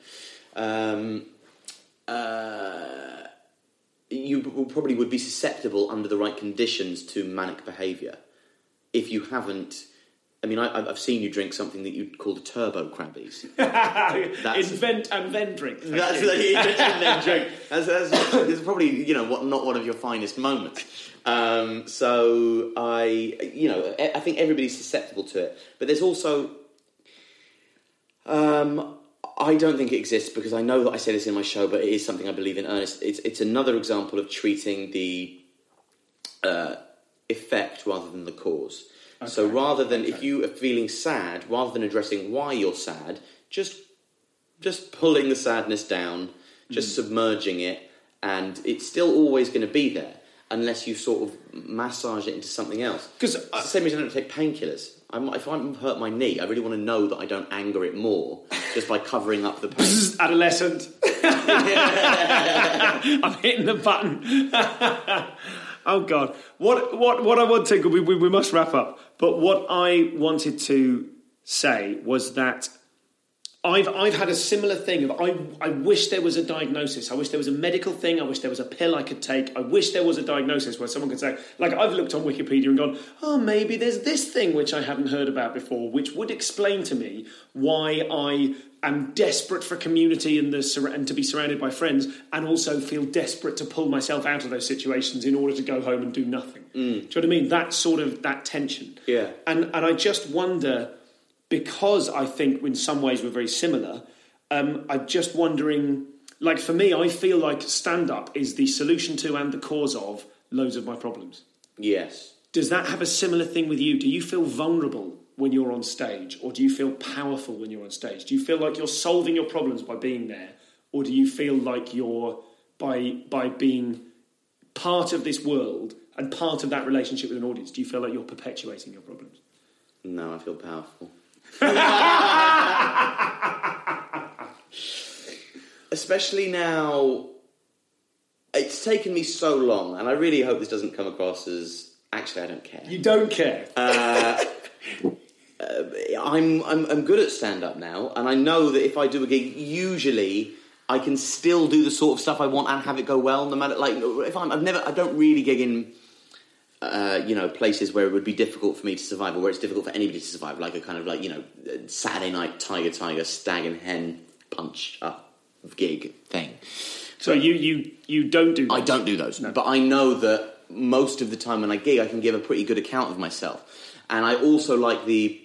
you probably would be susceptible under the right conditions to manic behaviour. If you haven't, I mean, I've seen you drink something that you'd call the turbo crabbies. Invent and then drink. That's invent and then drink. That's probably not one of your finest moments. So I think everybody's susceptible to it, but there's also I don't think it exists, because I know that I say this in my show, but it is something I believe in earnest. It's another example of treating the effect rather than the cause. Okay. So rather than, if you are feeling sad, rather than addressing why you're sad, just pulling the sadness down, just submerging it, and it's still always going to be there unless you sort of massage it into something else. Because it's the same reason I don't take painkillers. If I hurt my knee, I really want to know that I don't anger it more just by covering up the pain. Adolescent. I'm hitting the button. Oh God! What I want to, we must wrap up. But what I wanted to say was that I've had a similar thing of I wish there was a diagnosis. I wish there was a medical thing. I wish there was a pill I could take. I wish there was a diagnosis where someone could say, like, I've looked on Wikipedia and gone, oh, maybe there's this thing which I hadn't heard about before, which would explain to me why I am desperate for community and to be surrounded by friends, and also feel desperate to pull myself out of those situations in order to go home and do nothing. Do you know what I mean? That tension. Yeah. And I just wonder, because I think in some ways we're very similar, I'm just wondering, like for me, I feel like stand-up is the solution to and the cause of loads of my problems. Yes. Does that have a similar thing with you? Do you feel vulnerable when you're on stage, or do you feel powerful when you're on stage? Do you feel like you're solving your problems by being there, or do you feel like you're, by being part of this world and part of that relationship with an audience, do you feel like you're perpetuating your problems? No, I feel powerful. Especially now, it's taken me so long, and I really hope this doesn't come across as, actually, I don't care. You don't care? I'm good at stand-up now, and I know that if I do a gig, usually I can still do the sort of stuff I want and have it go well, no matter, like, if I don't really gig in places where it would be difficult for me to survive, or where it's difficult for anybody to survive, like a kind of like, Saturday night tiger, stag and hen punch up gig thing. So you don't do those? I don't do those, no. But I know that most of the time when I gig, I can give a pretty good account of myself, and I also like the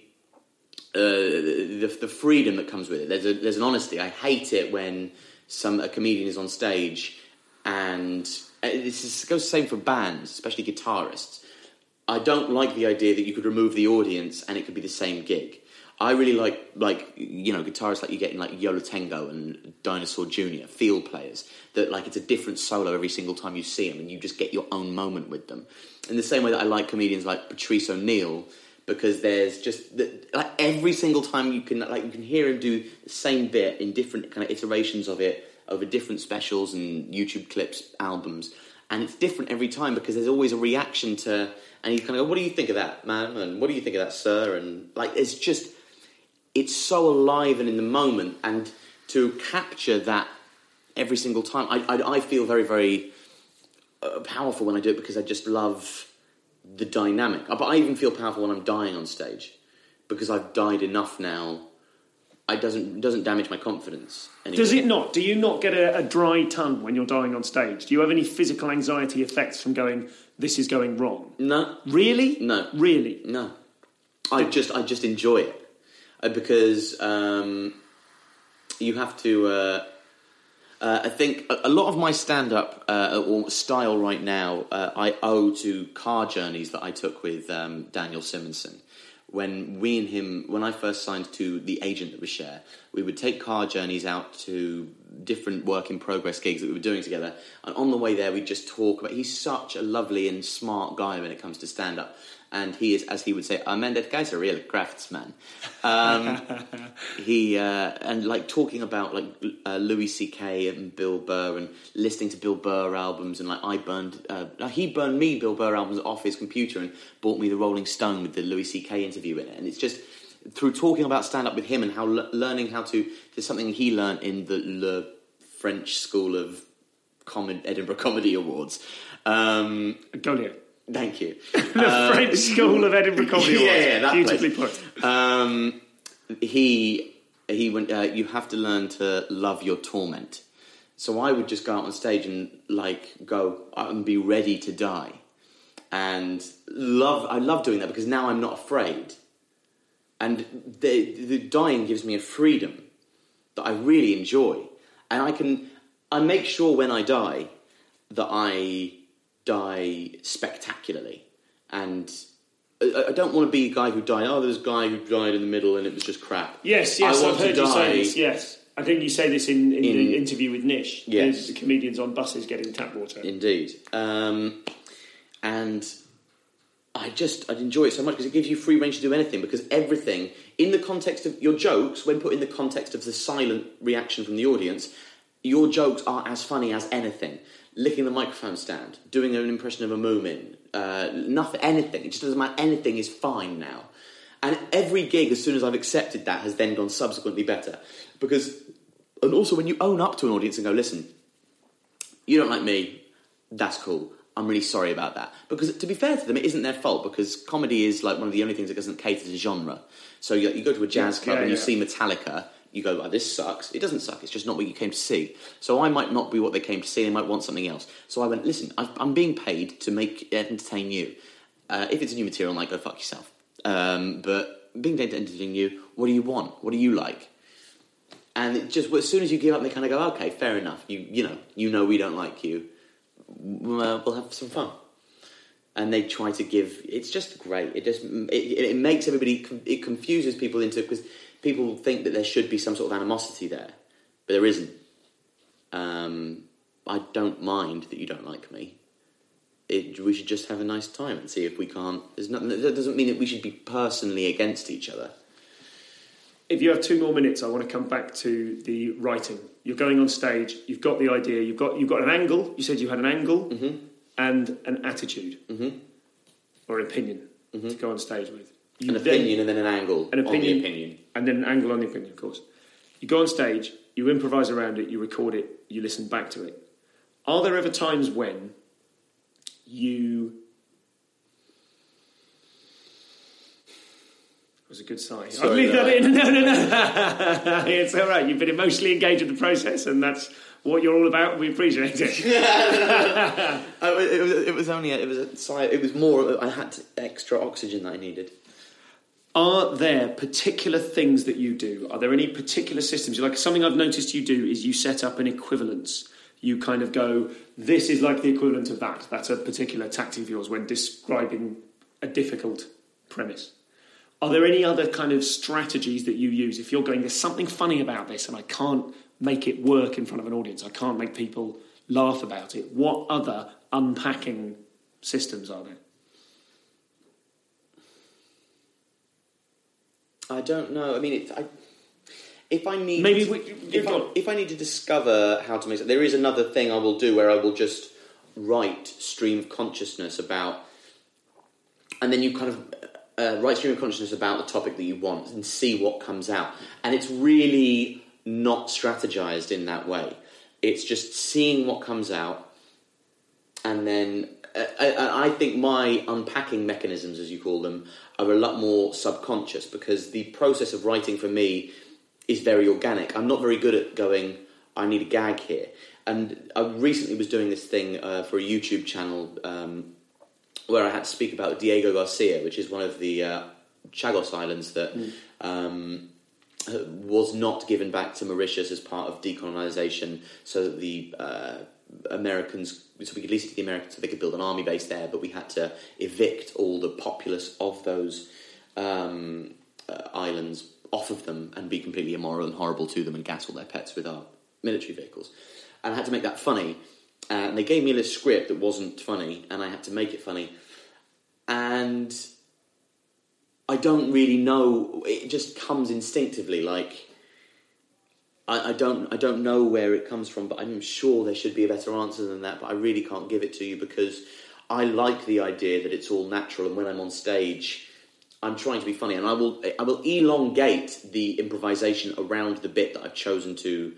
freedom that comes with it. There's an honesty. I hate it when a comedian is on stage, and it goes the same for bands, especially guitarists. I don't like the idea that you could remove the audience and it could be the same gig. I really like guitarists like you get in like Yo La Tengo and Dinosaur Jr., field players, that like it's a different solo every single time you see them, and you just get your own moment with them. In the same way that I like comedians like Patrice O'Neill, because there's just like every single time you can hear him do the same bit in different kind of iterations of it over different specials and YouTube clips, albums, and it's different every time because there's always a reaction to, and you kind of go, what do you think of that, man? And what do you think of that, sir? And like, it's so alive and in the moment, and to capture that every single time, I feel very, very powerful when I do it, because I just love the dynamic. But I even feel powerful when I'm dying on stage, because I've died enough now, it doesn't damage my confidence anymore. Does it not? Do you not get a dry tongue when you're dying on stage? Do you have any physical anxiety effects from going, this is going wrong? No. Really? No. Really? No. I just enjoy it. Because you have to... I think a lot of my stand-up or style right now I owe to car journeys that I took with Daniel Simonson. When I first signed to the agent that was Cher, we would take car journeys out to different work-in-progress gigs that we were doing together, and on the way there we'd just talk about... He's such a lovely and smart guy when it comes to stand-up, and he is, as he would say, that guy's a real craftsman. And like talking about like Louis C.K. and Bill Burr, and listening to Bill Burr albums, and like he burned me Bill Burr albums off his computer and bought me the Rolling Stone with the Louis C.K. interview in it, and it's just through talking about stand-up with him and how learning how to... There's something he learned in the French School of Edinburgh Comedy Awards. Goliath. Thank you. The French School of Edinburgh Comedy Awards. Yeah, that beautifully place. Put. He went, you have to learn to love your torment. So I would just go out on stage and like go out and be ready to die. And I love doing that because now I'm not afraid. And the dying gives me a freedom that I really enjoy. And I make sure when I die that I die spectacularly. And I don't want to be a guy who died, there's a guy who died in the middle and it was just crap. Yes, I've heard you say this, yes. I think you say this in the interview with Nish. Yes. The comedians on buses getting tap water. Indeed. And I'd enjoy it so much because it gives you free range to do anything, because everything, in the context of your jokes, when put in the context of the silent reaction from the audience, your jokes are as funny as anything. Licking the microphone stand, doing an impression of a Moomin, nothing, anything. It just doesn't matter. Anything is fine now. And every gig, as soon as I've accepted that, has then gone subsequently better. And also when you own up to an audience and go, listen, you don't like me, that's cool. I'm really sorry about that. Because to be fair to them, it isn't their fault, because comedy is like one of the only things that doesn't cater to genre. So you go to a jazz club and you see Metallica, you go, this sucks. It doesn't suck, it's just not what you came to see. So I might not be what they came to see, they might want something else. So I went, listen, I'm being paid to entertain you. If it's new material, go fuck yourself. But being paid to entertain you, what do you want? What do you like? And it just, as soon as you give up, they kind of go, okay, fair enough. You know we don't like you. We'll have some fun. And they try to give... It's just great. It makes everybody... It confuses people into... Because people think that there should be some sort of animosity there. But there isn't. I don't mind that you don't like me. We should just have a nice time and see if we can't... That doesn't mean that we should be personally against each other. If you have 2 more minutes, I want to come back to the writing. You're going on stage, you've got the idea, you've got an angle. You said you had an angle and an attitude or an opinion to go on stage with. An opinion and then an angle on the opinion. And then an angle on the opinion, of course. You go on stage, you improvise around it, you record it, you listen back to it. Are there ever times when you... It was a good sigh. I'll leave that in. No. It's all right. You've been emotionally engaged with the process, and that's what you're all about. We appreciate it. It was only a sigh. It was more. I had extra oxygen that I needed. Are there particular things that you do? Are there any particular systems? Like something I've noticed you do is you set up an equivalence. You kind of go, this is like the equivalent of that. That's a particular tactic of yours when describing a difficult premise. Are there any other kind of strategies that you use if you're going, there's something funny about this and I can't make it work in front of an audience, I can't make people laugh about it? What other unpacking systems are there? I don't know. I mean, if I need... If I need to discover how to make it... There is another thing I will do where I will just write stream of consciousness about... And then you kind of... write stream of consciousness about the topic that you want and see what comes out. And it's really not strategized in that way. It's just seeing what comes out and then I think my unpacking mechanisms, as you call them, are a lot more subconscious, because the process of writing for me is very organic. I'm not very good at going, I need a gag here. And I recently was doing this thing for a YouTube channel where I had to speak about Diego Garcia, which is one of the Chagos Islands that was not given back to Mauritius as part of decolonisation, so that the Americans, so we could lease it to the Americans so they could build an army base there, but we had to evict all the populace of those islands off of them and be completely immoral and horrible to them and gas all their pets with our military vehicles. And I had to make that funny. And they gave me a script that wasn't funny, and I had to make it funny. And I don't really know. It just comes instinctively. Like I don't know where it comes from, but I'm sure there should be a better answer than that. But I really can't give it to you, because I like the idea that it's all natural. And when I'm on stage, I'm trying to be funny, and I will elongate the improvisation around the bit that I've chosen to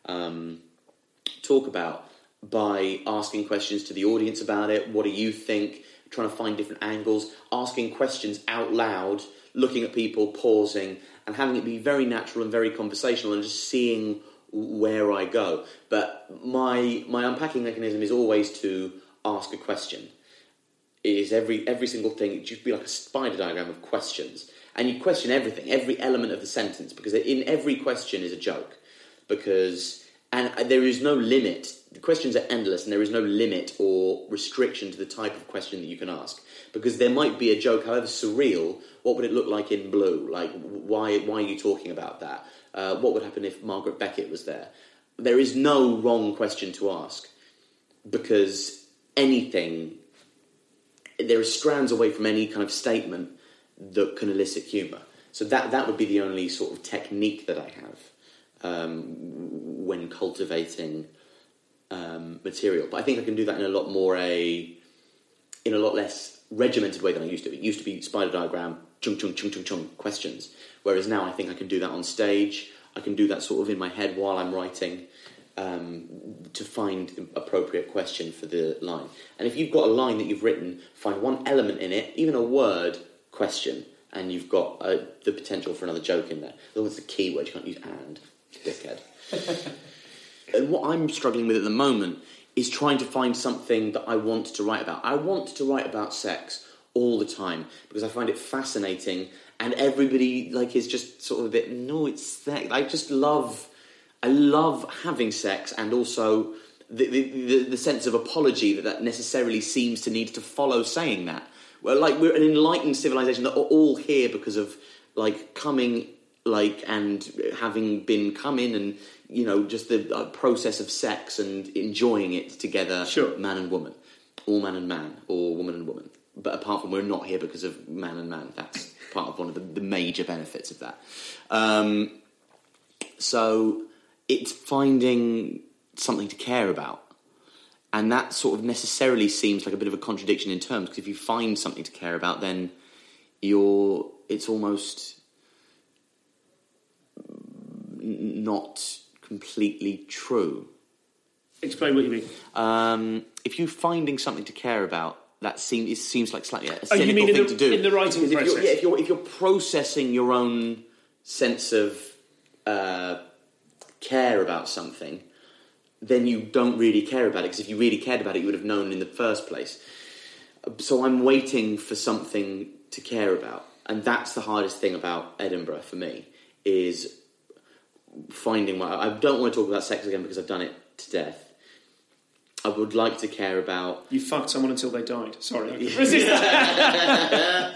talk about by asking questions to the audience about it. What do you think? Trying to find different angles, asking questions out loud, looking at people, pausing, and having it be very natural and very conversational, and just seeing where I go. But my unpacking mechanism is always to ask a question. It is every single thing. It should be like a spider diagram of questions, and you question everything, every element of the sentence, because in every question is a joke. And there is no limit. The questions are endless, and there is no limit or restriction to the type of question that you can ask. Because there might be a joke, however surreal. What would it look like in blue? Like, why are you talking about that? What would happen if Margaret Beckett was there? There is no wrong question to ask, because there are strands away from any kind of statement that can elicit humour. So that would be the only sort of technique that I have when cultivating material. But I think I can do that in a lot less regimented way than I used to. It used to be spider diagram, chung chung chung chung chung questions. Whereas now I think I can do that on stage. I can do that sort of in my head while I'm writing, to find the appropriate question for the line. And if you've got a line that you've written, find one element in it, even a word, question, and you've got the potential for another joke in there. As long as it's a keyword, you can't use and, dickhead. And what I'm struggling with at the moment is trying to find something that I want to write about. I want to write about sex all the time, because I find it fascinating, and everybody is just sort of a bit, no, it's sex. I love having sex, and also the sense of apology that necessarily seems to need to follow saying that. Well, we're an enlightened civilization that are all here because of coming, and having been come in, and just the process of sex and enjoying it together. Sure. Man and woman, or man and man, or woman and woman. But apart from, we're not here because of man and man. That's part of one of the major benefits of that. So it's finding something to care about. And that sort of necessarily seems like a bit of a contradiction in terms, because if you find something to care about, then it's almost not completely true. Explain what you mean. If you're finding something to care about, it seems like slightly a cynical cynical thing to do. In the writing process? If you're processing your own sense of care about something, then you don't really care about it, because if you really cared about it, you would have known in the first place. So I'm waiting for something to care about. And that's the hardest thing about Edinburgh for me, is finding I don't want to talk about sex again, because I've done it to death. I would like to care about... You fucked someone until they died. Sorry. I resist that.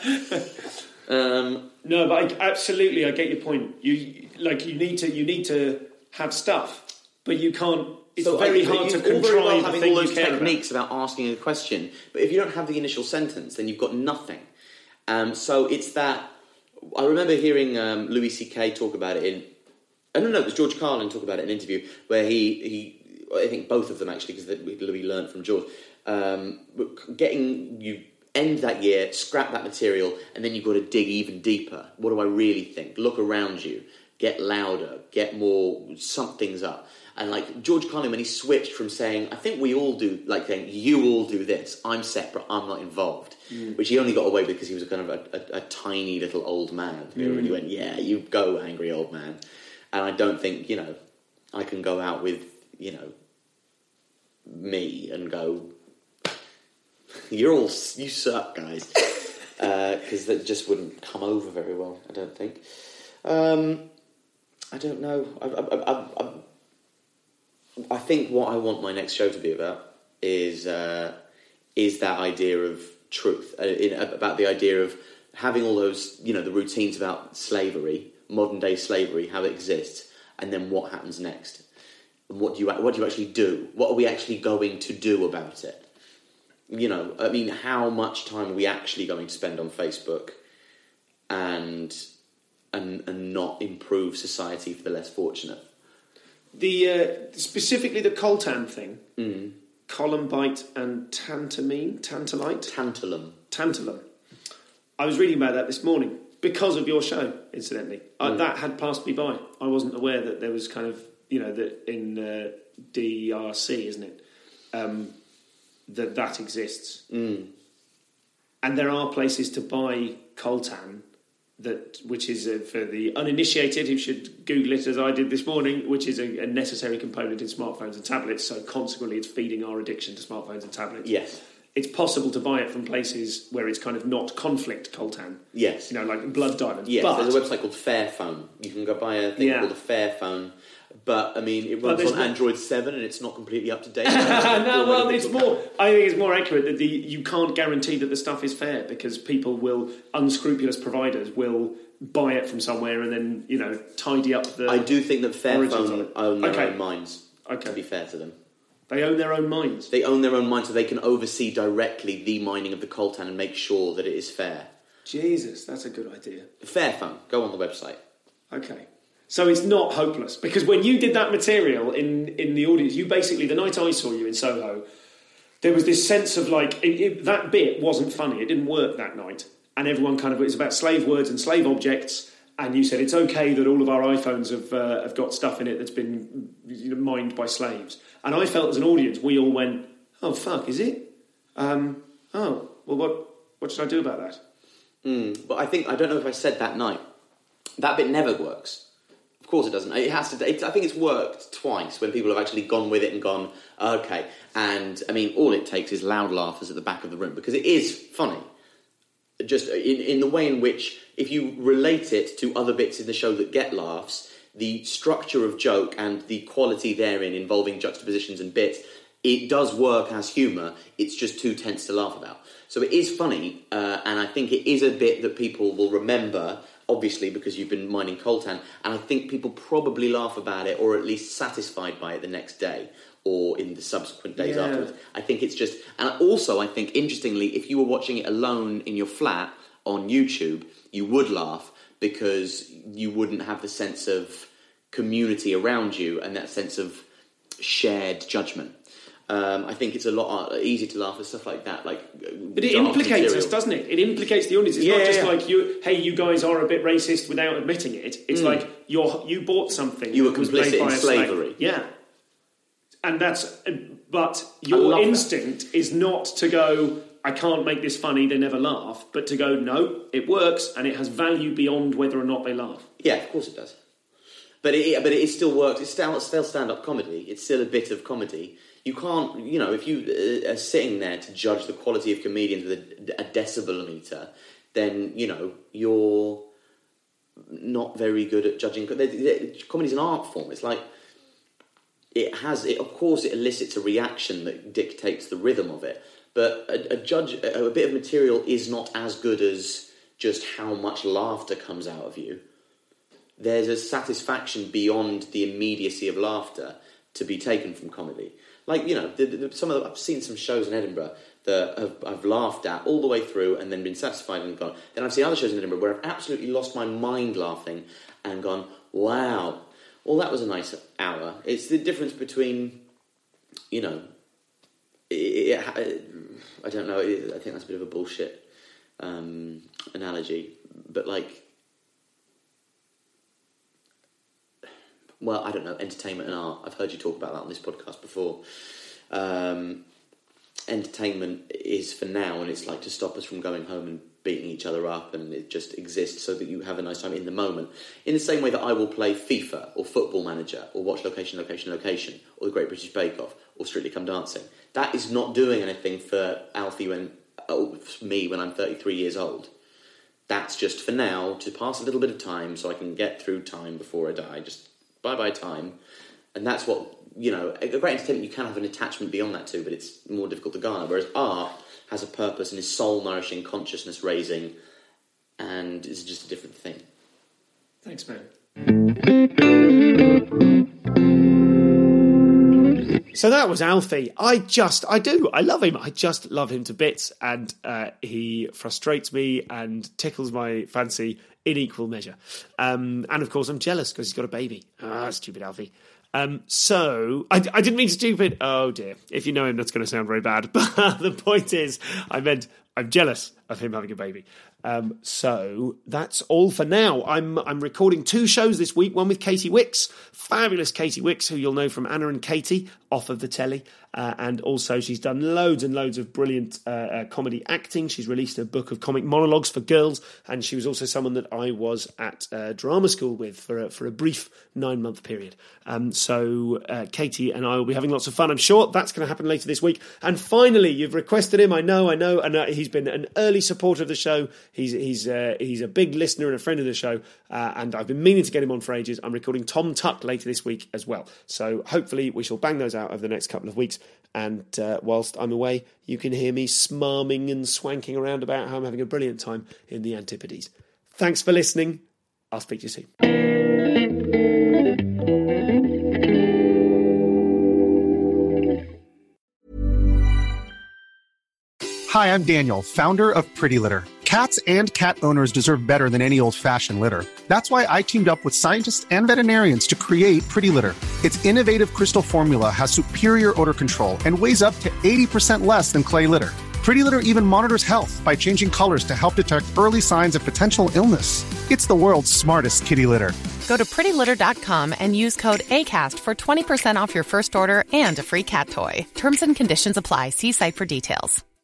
No, but I get your point. You need to have stuff, but you can't... It's very hard to contrive the thing you care techniques about asking a question, but if you don't have the initial sentence, then you've got nothing. So it's that... I remember hearing Louis C.K. talk about it in... I don't know, it was George Carlin talk about it in an interview, where he I think both of them actually, because Louis learned from George, you end that year, scrap that material, and then you've got to dig even deeper. What do I really think? Look around you. get louder, get more, something's up. And like George Carlin, when he switched from saying, I think we all do, like saying, you all do this, I'm separate, I'm not involved, which he only got away with because he was a kind of a tiny little old man who really went, yeah, you go, angry old man. And I don't think, I can go out with, me and go, you suck, guys. Because that just wouldn't come over very well, I don't think. I don't know. I think what I want my next show to be about is that idea of truth, about the idea of having all those, the routines about slavery, modern day slavery, how it exists, and then what happens next, and what do you actually do? What are we actually going to do about it? How much time are we actually going to spend on Facebook, and not improve society for the less fortunate? Specifically the coltan thing, columbite and tantalum. I was reading about that this morning because of your show, incidentally. That had passed me by. I wasn't aware that there was kind of, that in DRC, isn't it, that exists. And there are places to buy coltan, which is for the uninitiated who should Google it as I did this morning, which is a necessary component in smartphones and tablets, so consequently it's feeding our addiction to smartphones and tablets. Yes. It's possible to buy it from places where it's kind of not conflict coltan. Yes. Like Blood Diamond. Yes, but there's a website called Fairphone. You can go buy a thing called a Fairphone. But, it runs on Android 7 and it's not completely up to date. It's more... I think it's more accurate that you can't guarantee that the stuff is fair because unscrupulous providers will buy it from somewhere and then, tidy up the... I do think that Fairphone own their own minds, to be fair to them. They own their own minds? They own their own minds so they can oversee directly the mining of the coltan and make sure that it is fair. Jesus, that's a good idea. Fairphone, go on the website. Okay. So it's not hopeless, because when you did that material in the audience, you basically, the night I saw you in Soho, there was this sense of that bit wasn't funny, it didn't work that night, and everyone it was about slave words and slave objects, and you said it's okay that all of our iPhones have got stuff in it that's been mined by slaves. And I felt as an audience, we all went, oh fuck, is it? What should I do about that? But I don't know if I said that night, that bit never works. Of course it doesn't. It has to. I think it's worked twice when people have actually gone with it and gone, okay. And, all it takes is loud laughers at the back of the room, because it is funny. Just in the way in which, if you relate it to other bits in the show that get laughs, the structure of joke and the quality therein involving juxtapositions and bits, it does work as humour. It's just too tense to laugh about. So it is funny, and I think it is a bit that people will remember, obviously, because you've been mining coltan, and I think people probably laugh about it, or at least satisfied by it the next day, or in the subsequent days afterwards. I think it's just... And also, I think, interestingly, if you were watching it alone in your flat on YouTube, you would laugh, because you wouldn't have the sense of community around you, and that sense of shared judgment. I think it's a lot easier to laugh at stuff like that. But it implicates us, doesn't it? It implicates the audience. It's not just like, you guys are a bit racist without admitting it. It's like, you bought something. You were complicit in slavery. Yeah. And but your instinct is not to go, I can't make this funny, they never laugh, but to go, no, it works, and it has value beyond whether or not they laugh. Yeah, of course it does. But it still works. It's still stand-up comedy. It's still a bit of comedy. You can't, if you are sitting there to judge the quality of comedians with a decibel meter, then, you're not very good at judging. Comedy's an art form. It's like, of course it elicits a reaction that dictates the rhythm of it, but a bit of material is not as good as just how much laughter comes out of you. There's a satisfaction beyond the immediacy of laughter to be taken from comedy. I've seen some shows in Edinburgh that I've laughed at all the way through and then been satisfied and gone. Then I've seen other shows in Edinburgh where I've absolutely lost my mind laughing and gone, wow, well, that was a nice hour. It's the difference between, I don't know, I think that's a bit of a bullshit analogy, but well, I don't know, entertainment and art. I've heard you talk about that on this podcast before. Entertainment is for now, and it's like to stop us from going home and beating each other up, and it just exists so that you have a nice time in the moment. In the same way that I will play FIFA or Football Manager or watch Location, Location, Location or The Great British Bake Off or Strictly Come Dancing. That is not doing anything for Alfie for me when I'm 33 years old. That's just for now to pass a little bit of time so I can get through time before I die. Just bye-bye time. And that's what, you know, a great entertainment you can have an attachment beyond that too, but it's more difficult to garner. Whereas art has a purpose and is soul-nourishing, consciousness-raising, and is just a different thing. Thanks, man. So that was Alfie. I love him. I just love him to bits, and he frustrates me and tickles my fancy in equal measure. And of course, I'm jealous because he's got a baby. Stupid Alfie. So I didn't mean stupid. Oh dear. If you know him, that's going to sound very bad. But the point is, I meant I'm jealous of him having a baby. So that's all for now. I'm recording 2 shows this week, one with Katie Wicks, fabulous Katie Wicks, who you'll know from Anna and Katie off of the telly. And also she's done loads and loads of brilliant comedy acting. She's released a book of comic monologues for girls, and she was also someone that I was at drama school with for a brief 9-month period. So Katie and I will be having lots of fun, I'm sure. That's going to happen later this week. And finally, you've requested him, I know, and he's been an early supporter of the show. He's a big listener and a friend of the show, and I've been meaning to get him on for ages. I'm recording Tom Tuck later this week as well. So hopefully we shall bang those out over the next couple of weeks. And whilst I'm away, you can hear me smarming and swanking around about how I'm having a brilliant time in the Antipodes. Thanks for listening. I'll speak to you soon. Hi, I'm Daniel, founder of Pretty Litter. Cats and cat owners deserve better than any old-fashioned litter. That's why I teamed up with scientists and veterinarians to create Pretty Litter. Its innovative crystal formula has superior odor control and weighs up to 80% less than clay litter. Pretty Litter even monitors health by changing colors to help detect early signs of potential illness. It's the world's smartest kitty litter. Go to prettylitter.com and use code ACAST for 20% off your first order and a free cat toy. Terms and conditions apply. See site for details.